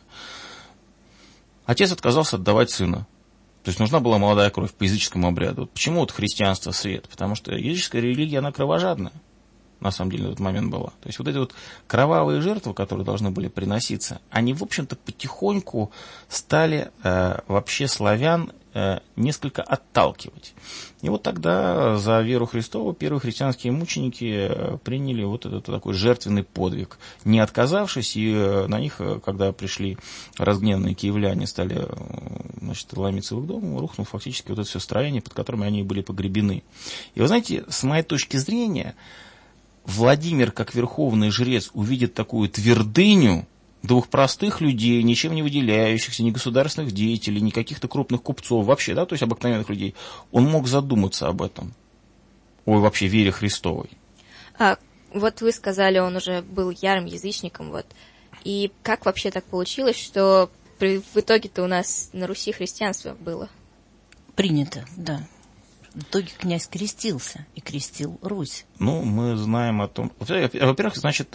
Отец отказался отдавать сына. То есть нужна была молодая кровь по языческому обряду. Вот почему вот христианство свет? Потому что языческая религия, она кровожадная. На самом деле, в этот момент была. То есть вот эти вот кровавые жертвы, которые должны были приноситься, они, в общем-то, потихоньку стали э, вообще славян э, несколько отталкивать. И вот тогда за веру Христову первые христианские мученики приняли вот этот такой жертвенный подвиг, не отказавшись, и на них, когда пришли разгневанные киевляне, стали, значит, ломиться в их дом, рухнул фактически вот это все строение, под которыми они были погребены. И вы знаете, с моей точки зрения, Владимир, как верховный жрец, увидит такую твердыню, двух простых людей, ничем не выделяющихся, ни государственных деятелей, ни каких-то крупных купцов, вообще, да, то есть обыкновенных людей, он мог задуматься об этом, о вообще вере Христовой. А, вот вы сказали, он уже был ярым язычником, вот. И как вообще так получилось, что при, в итоге-то у нас на Руси христианство было? Принято, да. В итоге князь крестился и крестил Русь. Ну, мы знаем о том... Во-первых, значит,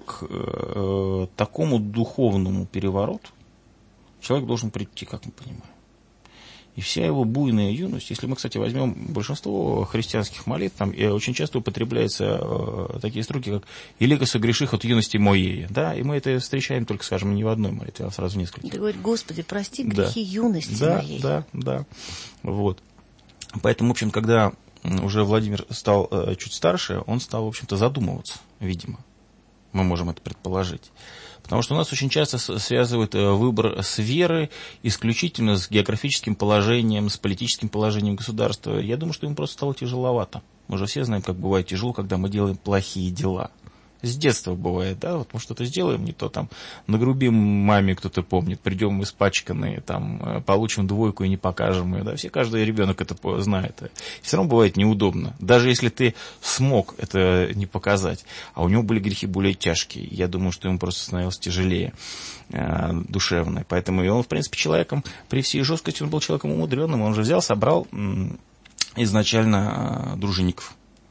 к такому духовному перевороту человек должен прийти, как мы понимаем. И вся его буйная юность, если мы, кстати, возьмем большинство христианских молитв, там очень часто употребляются э, такие строки, как «Илико согреших от юности моей». Да? И мы это встречаем только, скажем, не в одной молитве, а сразу в нескольких. Ты говоришь: «Господи, прости грехи да. юности да, моей». Да, да, да. Вот. Поэтому, в общем, когда уже Владимир стал э, чуть старше, он стал, в общем-то, задумываться, видимо. Мы можем это предположить. Потому что у нас очень часто связывают выбор с верой исключительно с географическим положением, с политическим положением государства. Я думаю, что им просто стало тяжеловато. Мы же все знаем, как бывает тяжело, когда мы делаем плохие дела. С детства бывает, да, вот мы что-то сделаем, не то там нагрубим маме, кто-то помнит, придем испачканные, там, получим двойку и не покажем ее, да, все, каждый ребенок это знает. Все равно бывает неудобно, даже если ты смог это не показать, а у него были грехи более тяжкие, я думаю, что ему просто становилось тяжелее э, душевно, поэтому и он, в принципе, человеком, при всей жесткости, он был человеком умудренным, он же взял, собрал м, изначально э, дружинников,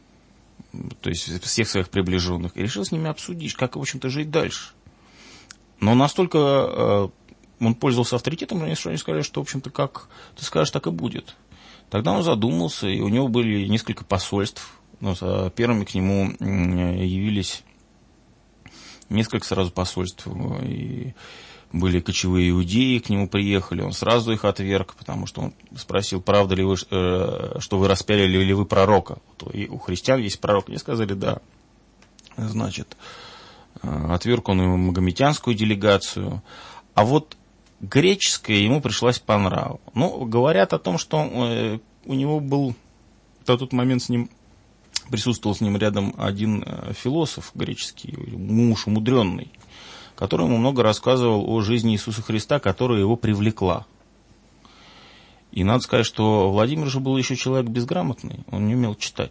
то есть всех своих приближенных, и решил с ними обсудить, как, в общем-то, жить дальше. Но настолько э, он пользовался авторитетом, они сказали, что, в общем-то, как ты скажешь, так и будет. Тогда он задумался, и у него были несколько посольств. Ну, первыми к нему явились несколько сразу посольств, и были кочевые иудеи, к нему приехали, он сразу их отверг, потому что он спросил, правда ли вы, что вы распяли ли вы пророка. И у христиан есть пророк. Мне сказали, да. Значит, отверг он ему магометянскую делегацию. А вот греческая ему пришлась по нраву. Ну, говорят о том, что у него был на тот момент с ним, присутствовал с ним рядом один философ греческий, муж умудренный, который ему много рассказывал о жизни Иисуса Христа, которая его привлекла. И надо сказать, что Владимир же был еще человек безграмотный, он не умел читать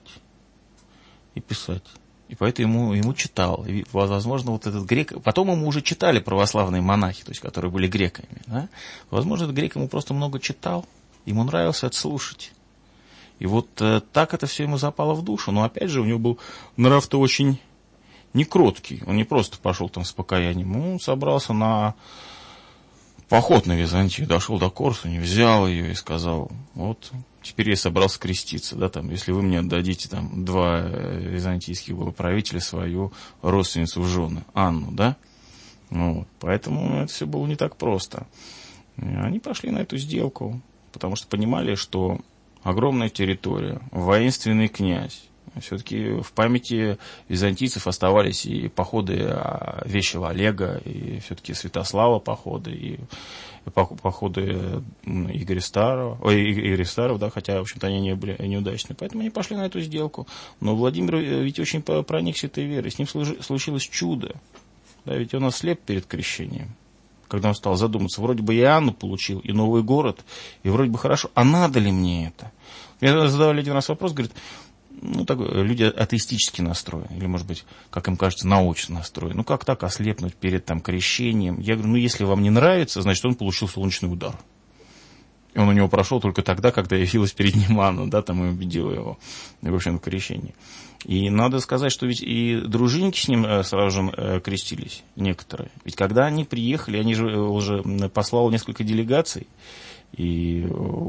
и писать. И поэтому ему, ему читал. И, возможно, вот этот грек... Потом ему уже читали православные монахи, то есть, которые были греками. Да? Возможно, этот грек ему просто много читал, ему нравилось это слушать. И вот э, так это все ему запало в душу. Но опять же, у него был нрав-то очень... не кроткий, он не просто пошел там с покаянием, он собрался на поход на Византию, дошел до Корсуни, взял ее и сказал, вот теперь я собрался креститься, да, там, если вы мне отдадите там два византийских правителя, свою родственницу в жены, Анну, да, вот, поэтому это все было не так просто. И они пошли на эту сделку, потому что понимали, что огромная территория, воинственный князь. Все-таки в памяти византийцев оставались и походы Вещего Олега, и все-таки Святослава походы, и походы Игоря Старого, ой, Игоря Старого, да, хотя, в общем-то, они не были неудачны. Поэтому они пошли на эту сделку. Но Владимир ведь очень проникся этой верой. С ним случилось чудо. Да, ведь он ослеп перед крещением. Когда он стал задуматься, вроде бы я Анну получил, и новый город, и вроде бы хорошо, а надо ли мне это? Мне задавали один раз вопрос, говорит, ну, так, люди атеистически настроены, или, может быть, как им кажется, научно настроены. Ну, как так ослепнуть перед там крещением? Я говорю, ну, если вам не нравится, значит, он получил солнечный удар. И он у него прошел только тогда, когда явилась перед ним Анна, да, там и убедила его, в общем, в крещении. И надо сказать, что ведь и дружинники с ним сразу же крестились, некоторые. Ведь когда они приехали, они же уже послал несколько делегаций, и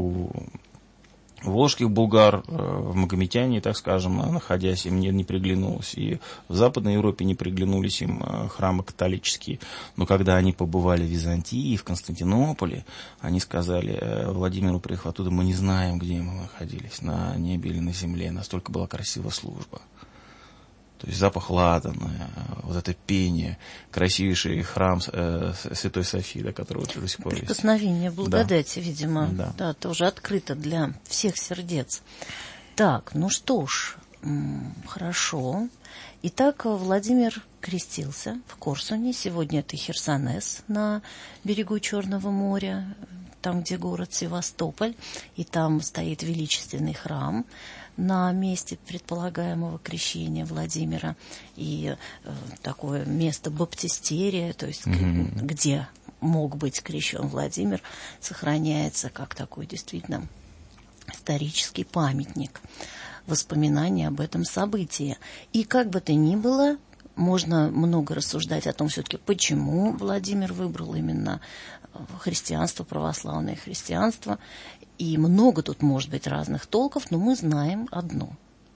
волжских булгар, в магометяне, так скажем, находясь, им не, не приглянулось. И в Западной Европе не приглянулись им храмы католические. Но когда они побывали в Византии, в Константинополе, они сказали Владимиру, приехал оттуда, мы не знаем, где мы находились, на небе или на земле. Настолько была красивая служба. То есть запах ладана, вот это пение, красивейший храм э, Святой Софии, да, который вот до сих пор есть. Прикосновение благодати, да. Видимо, да. да, тоже открыто для всех сердец. Так, ну что ж, Хорошо. Итак, Владимир крестился в Корсуне. Сегодня это Херсонес на берегу Черного моря, там, где город Севастополь. И там стоит величественный храм на месте предполагаемого крещения Владимира. И э, такое место баптистерия, то есть mm-hmm. где мог быть крещен Владимир, сохраняется как такой действительно исторический памятник, воспоминания об этом событии. И как бы то ни было, можно много рассуждать о том все-таки, почему Владимир выбрал именно христианство, православное христианство. И много тут может быть разных толков, но мы знаем одно.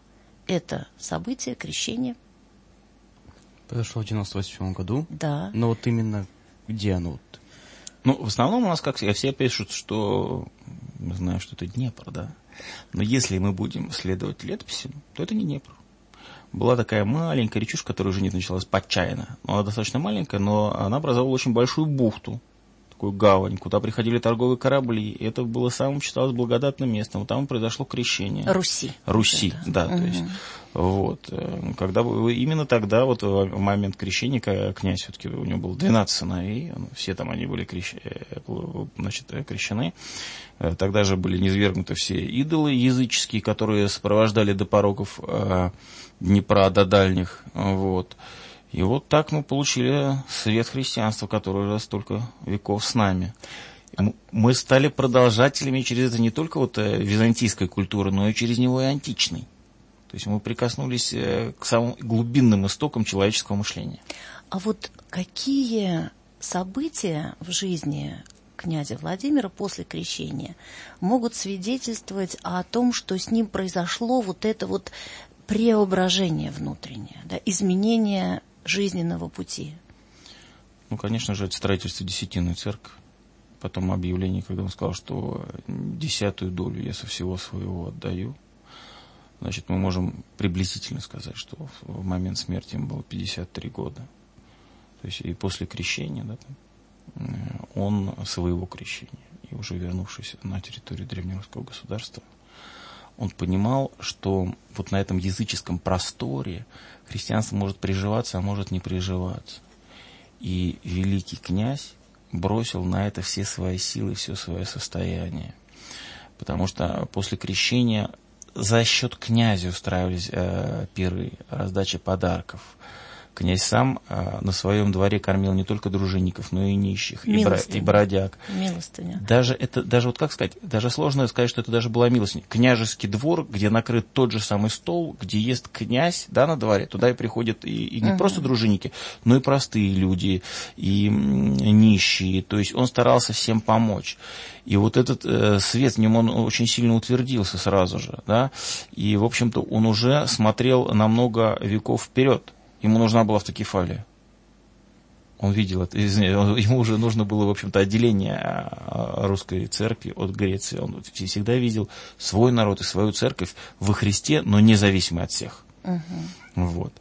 Это событие крещения. Произошло в девяносто восьмом году. Да. Но вот именно где оно? Ну, в основном у нас, как все пишут, что мы знаем, что это Днепр, да. Но если мы будем следовать летописям, то это не Днепр. Была такая маленькая речушка, которая уже не началась Подчайна. Она достаточно маленькая, но она образовала очень большую бухту, такую гавань, куда приходили торговые корабли. И это было самым, считалось, благодатным местом. Там произошло крещение. Руси. Руси, да. Угу. То есть, вот, когда, именно тогда, вот в момент крещения, князь все-таки, у него было двенадцать сыновей, все там они были крещ... значит, крещены. Тогда же были низвергнуты все идолы языческие, которые сопровождали до порогов Днепра, до дальних. Вот. И вот так мы получили свет христианства, который уже столько веков с нами. Мы стали продолжателями через это не только вот византийской культуры, но и через него и античной. То есть мы прикоснулись к самым глубинным истокам человеческого мышления. А вот какие события в жизни князя Владимира после крещения могут свидетельствовать о том, что с ним произошло вот это вот преображение внутреннее, да, изменение жизненного пути? Ну, конечно же, это строительство десятинной церкви. Потом объявление, когда он сказал, что десятую долю я со всего своего отдаю. Значит, мы можем приблизительно сказать, что в момент смерти ему было пятьдесят три года. То есть и после крещения, да, он своего крещения, и уже вернувшись на территорию древнерусского государства, он понимал, что вот на этом языческом просторе христианство может приживаться, а может не приживаться. И великий князь бросил на это все свои силы, все свое состояние. Потому что после крещения за счет князя устраивались э, пиры, раздача подарков. Князь сам э, на своем дворе кормил не только дружинников, но и нищих, и, бро, и бродяг. Милостыня. Даже это, даже вот как сказать, даже сложно сказать, что это даже была милостыня. Княжеский двор, где накрыт тот же самый стол, где ест князь, да, на дворе, туда и приходят и, и не угу. просто дружинники, но и простые люди, и нищие. То есть он старался всем помочь. И вот этот э, свет в нем он очень сильно утвердился сразу же, да, и, в общем-то, он уже смотрел на много веков вперед. Ему нужна была автокефалия. Он видел это, ему уже нужно было, в общем-то, отделение русской церкви от Греции. Он всегда видел свой народ и свою церковь во Христе, но независимый от всех. Uh-huh. Вот.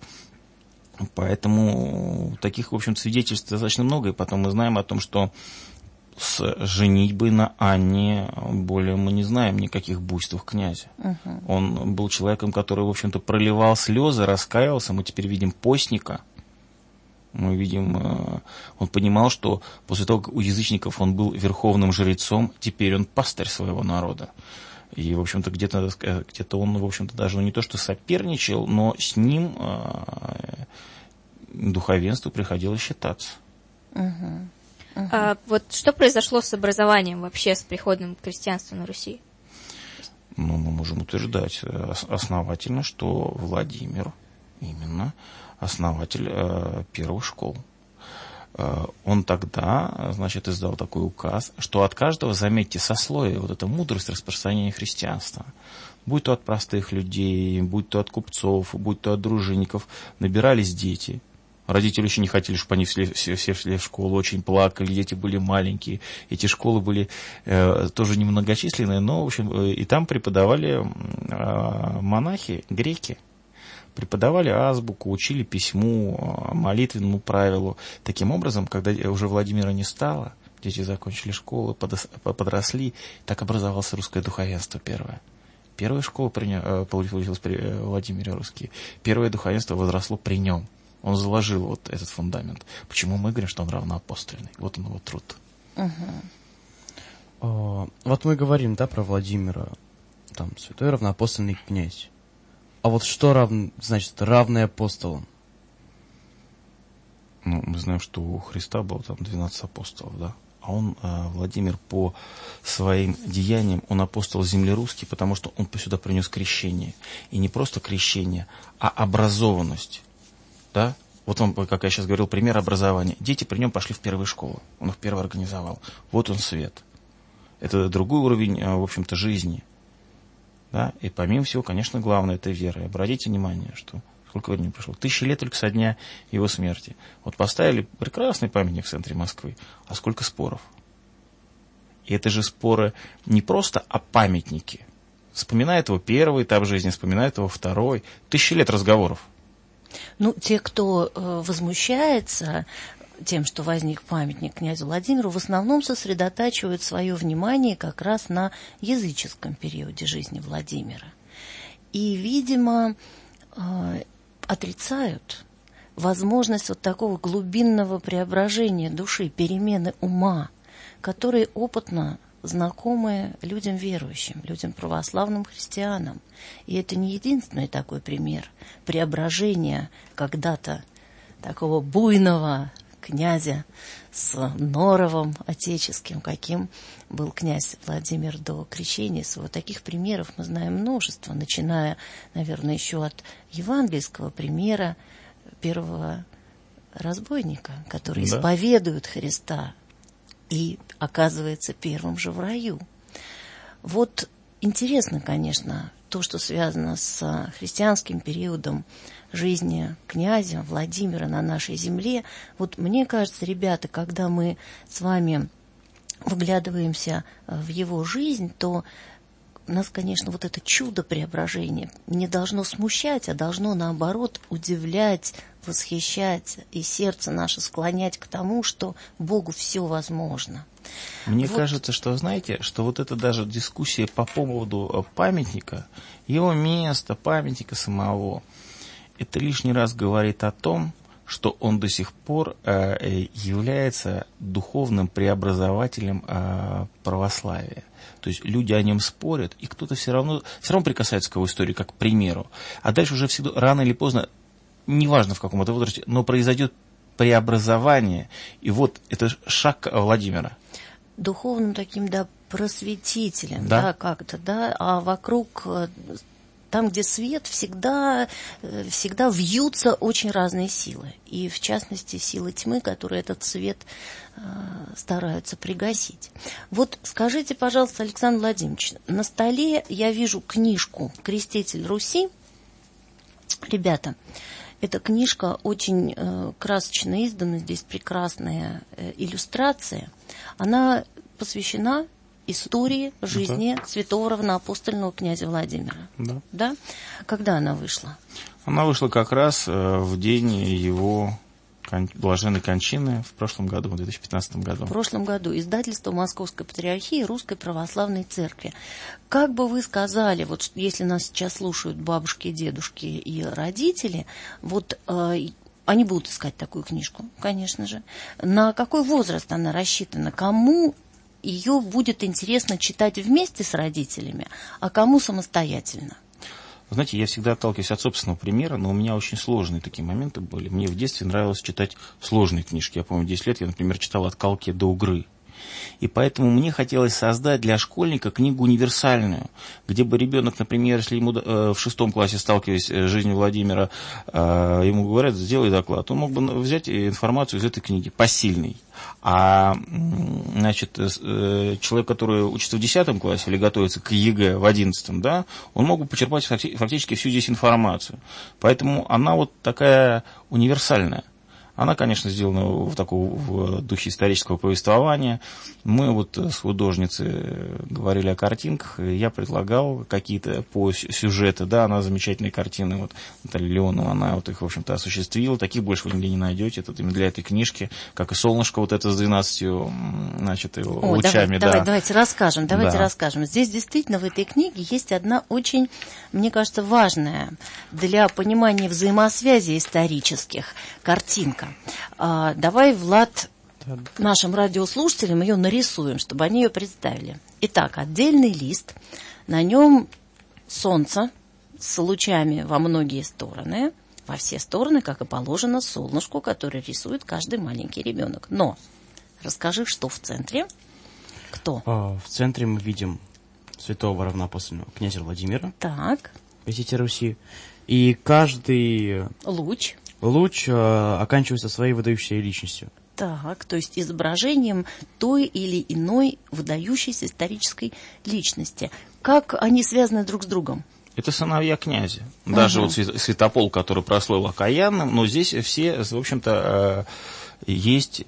Поэтому таких, в общем-то, свидетельств достаточно много, и потом мы знаем о том, что с женитьбой на Анне более мы не знаем никаких буйств князя. Uh-huh. Он был человеком, который, в общем-то, проливал слезы, раскаивался. Мы теперь видим постника. Мы видим, он понимал, что после того, как у язычников он был верховным жрецом, теперь он пастырь своего народа. И, в общем-то, где-то, где-то он, в общем-то, даже не то, что соперничал, но с ним духовенству приходилось считаться. Uh-huh. Uh-huh. А вот что произошло с образованием вообще, с приходом крестьянства на Руси? Ну, мы можем утверждать основательно, что Владимир именно основатель э, первых школ. Э, он тогда, значит, издал такой указ, что от каждого, заметьте, сословия, вот эта мудрость распространения христианства, будь то от простых людей, будь то от купцов, будь то от дружинников, набирались дети. Родители еще не хотели, чтобы они все, все, все шли в школу, очень плакали, дети были маленькие. Эти школы были э, тоже немногочисленные, но, в общем, э, и там преподавали э, монахи, греки. Преподавали азбуку, учили письму, молитвенному правилу. Таким образом, когда уже Владимира не стало, дети закончили школу, подросли, так образовалось русское духовенство первое. Первая школа при нем, получилась при Владимире Русский. Первое духовенство возросло при нем. Он заложил вот этот фундамент. Почему мы говорим, что он равноапостольный? Вот он его труд. Угу. Вот мы говорим, да, про Владимира, там, святой равноапостольный князь. А вот что рав... значит равный апостолам? Ну, мы знаем, что у Христа было там двенадцать апостолов, да? А он, Владимир, по своим деяниям, он апостол землерусский, потому что он сюда принес крещение. И не просто крещение, а образованность, да? Вот он, как я сейчас говорил, пример образования. Дети при нем пошли в первую школу. Он их первый организовал. Вот он свет. Это другой уровень, в общем-то, жизни. Да? И помимо всего, конечно, главное, это вера. И обратите внимание, что сколько времени прошло? Тысячи лет только со дня его смерти. Вот поставили прекрасный памятник в центре Москвы. А сколько споров? И это же споры не просто о памятнике. Вспоминает его первый этап жизни, вспоминает его второй. Тысячи лет разговоров. Ну, те, кто э, возмущается тем, что возник памятник князю Владимиру, в основном сосредотачивают свое внимание как раз на языческом периоде жизни Владимира. И, видимо, э, отрицают возможность вот такого глубинного преображения души, перемены ума, которые опытно знакомы людям верующим, людям православным христианам. И это не единственный такой пример преображения когда-то такого буйного князя с норовом отеческим, каким был князь Владимир до крещения своего. Таких примеров мы знаем множество, начиная, наверное, еще от евангельского примера первого разбойника, который да. исповедует Христа и оказывается первым же в раю. Вот интересно, конечно, то, что связано с христианским периодом жизни князя Владимира на нашей земле. Вот мне кажется, ребята, когда мы с вами вглядываемся в его жизнь, то нас, конечно, вот это чудо преображения не должно смущать, а должно, наоборот, удивлять, восхищать и сердце наше склонять к тому, что Богу все возможно. Мне вот. кажется, что, знаете, что вот эта даже дискуссия по поводу памятника, его места, памятника самого, это лишний раз говорит о том, что он до сих пор э, является духовным преобразователем э, православия. То есть люди о нем спорят, и кто-то все равно, все равно прикасается к его истории, как к примеру. А дальше уже всегда, рано или поздно, неважно в каком это возрасте, но произойдет преобразование. И вот это шаг Владимира. Духовным таким, да, просветителем, да, да как-то, да, а вокруг... Там, где свет, всегда, всегда вьются очень разные силы. И, в частности, силы тьмы, которые этот свет э, стараются пригасить. Вот скажите, пожалуйста, Александр Владимирович, на столе я вижу книжку «Креститель Руси». Ребята, эта книжка очень э, красочно издана, здесь прекрасная э, иллюстрация. Она посвящена истории жизни да. святого равноапостольного князя Владимира. Да. Да? Когда она вышла? Она вышла как раз в день его кон... блаженной кончины в прошлом году, в две тысячи пятнадцатом году. В прошлом году. Издательство Московской Патриархии Русской Православной Церкви. Как бы вы сказали, вот если нас сейчас слушают бабушки, дедушки и родители, вот э, они будут искать такую книжку, конечно же. На какой возраст она рассчитана? Кому ее будет интересно читать вместе с родителями, а кому самостоятельно? Знаете, я всегда отталкиваюсь от собственного примера, но у меня очень сложные такие моменты были. Мне в детстве нравилось читать сложные книжки. Я помню, десять лет я, например, читал «От Калки до Угры». И поэтому мне хотелось создать для школьника книгу универсальную, где бы ребенок, например, если ему э, в шестом классе, сталкиваясь с жизнью Владимира, э, ему говорят, сделай доклад, он мог бы взять информацию из этой книги, посильной. А значит, э, человек, который учится в десятом классе или готовится к ЕГЭ в одиннадцатом, да, он мог бы почерпать фактически всю здесь информацию. Поэтому она вот такая универсальная. Она, конечно, сделана в таком в духе исторического повествования. Мы вот с художницей говорили о картинках, и я предлагал какие-то по сюжету, да, она замечательные картины, вот Наталья Леонова, она вот их, в общем-то, осуществила, таких больше вы нигде не найдете, это именно для этой книжки, как и «Солнышко» вот это с двенадцатью, значит, его О, лучами, давай, да. Давай, давайте расскажем, давайте Да. расскажем. Здесь действительно в этой книге есть одна очень, мне кажется, важная для понимания взаимосвязи исторических картинка. А, давай, Влад, нашим радиослушателям ее нарисуем, чтобы они ее представили. Итак, отдельный лист, на нем солнце с лучами во многие стороны, во все стороны, как и положено, солнышку, которое рисует каждый маленький ребенок. Но расскажи, что в центре, кто? В центре мы видим святого равноапостольного князя Владимира, Так, святителя Руси, и каждый луч. луч э, оканчивается своей выдающейся личностью. Так, то есть изображением той или иной выдающейся исторической личности. Как они связаны друг с другом? Это сыновья князя. Даже Ага. вот Святополк, который прослыл окаянным, но здесь все, в общем-то, есть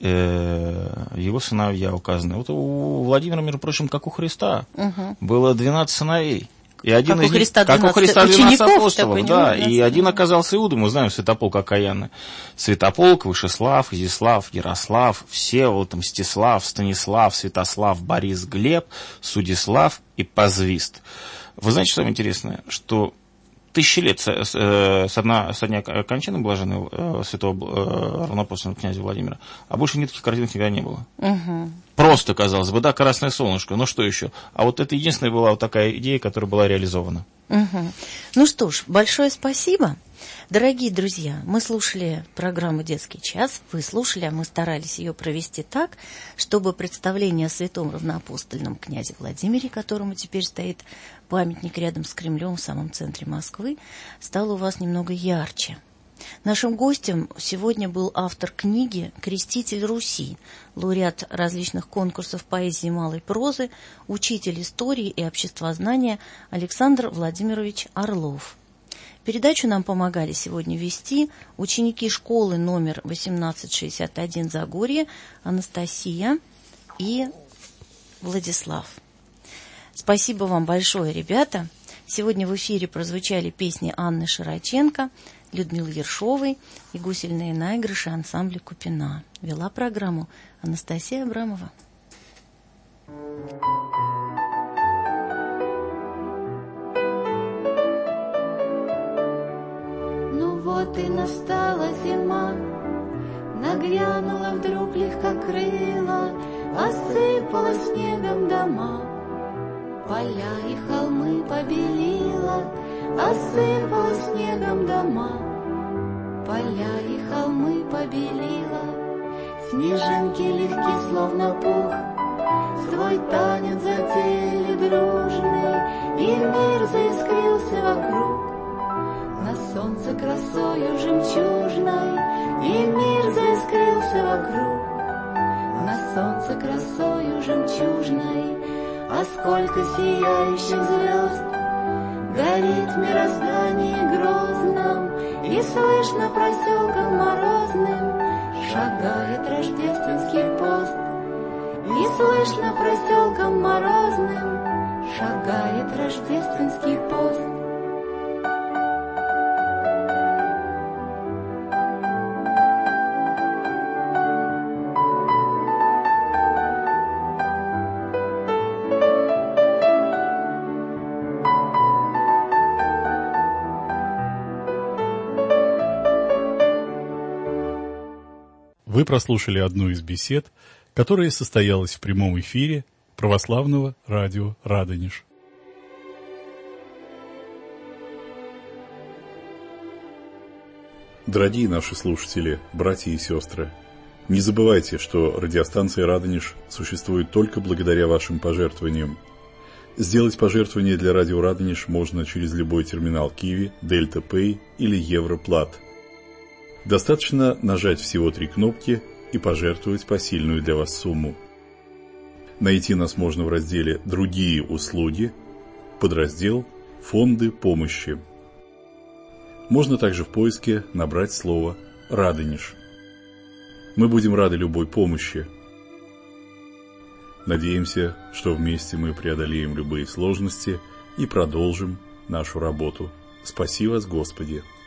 его сыновья указаны. Вот у Владимира, между прочим, как у Христа, Угу. было двенадцать сыновей. И один Как у из них- Христа как у двенадцать Христа двенадцать учеников, апостолов, так у да, него и двенадцать. один оказался Иудой, мы знаем Святополк окаянный. Святополк, Вышеслав, Изяслав, Ярослав, Всеволод, Мстислав, Станислав, Святослав, Борис, Глеб, Судислав и Позвист. Вы знаете, что интересное? Что тысячи лет со, со, со дня, со дня кончины блаженного э, святого э, равноапостольного князя Владимира, а больше никаких картинок никогда не было. Угу. Просто, казалось бы, да, красное солнышко, но что еще? А вот это единственная была вот такая идея, которая была реализована. Угу. Ну что ж, большое спасибо. Дорогие друзья, мы слушали программу «Детский час», вы слушали, а мы старались ее провести так, чтобы представление о святом равноапостольном князе Владимире, которому теперь стоит памятник рядом с Кремлем в самом центре Москвы, стало у вас немного ярче. Нашим гостем сегодня был автор книги «Креститель Руси», лауреат различных конкурсов поэзии и малой прозы, учитель истории и обществознания Александр Владимирович Орлов. Передачу нам помогали сегодня вести ученики школы номер восемнадцать шестьдесят один Загорье Анастасия и Владислав. Спасибо вам большое, ребята. Сегодня в эфире прозвучали песни Анны Широченко, Людмилы Ершовой и гусельные наигрыши ансамбля Купина. Вела программу Анастасия Абрамова. Ну вот и настала зима, нагрянула вдруг легкокрыло, осыпала снегом дома. Поля и холмы побелила, осыпала снегом дома. Поля и холмы побелила, снежинки легки, словно пух, свой танец затеяли дружный, и мир заискрился вокруг. На солнце красою жемчужной, и мир заискрился вокруг. На солнце красою жемчужной, а сколько сияющих звезд горит в мироздании грозном, и слышно проселком морозным шагает рождественский пост. И слышно проселком морозным шагает рождественский пост. Вы прослушали одну из бесед, которая состоялась в прямом эфире православного радио «Радонеж». Дорогие наши слушатели, братья и сестры, не забывайте, что радиостанция «Радонеж» существует только благодаря вашим пожертвованиям. Сделать пожертвование для радио «Радонеж» можно через любой терминал Киви, Дельта Пэй или Европлат. Достаточно нажать всего три кнопки и пожертвовать посильную для вас сумму. Найти нас можно в разделе «Другие услуги», подраздел «Фонды помощи». Можно также в поиске набрать слово «Радонеж». Мы будем рады любой помощи. Надеемся, что вместе мы преодолеем любые сложности и продолжим нашу работу. Спаси вас, Господи!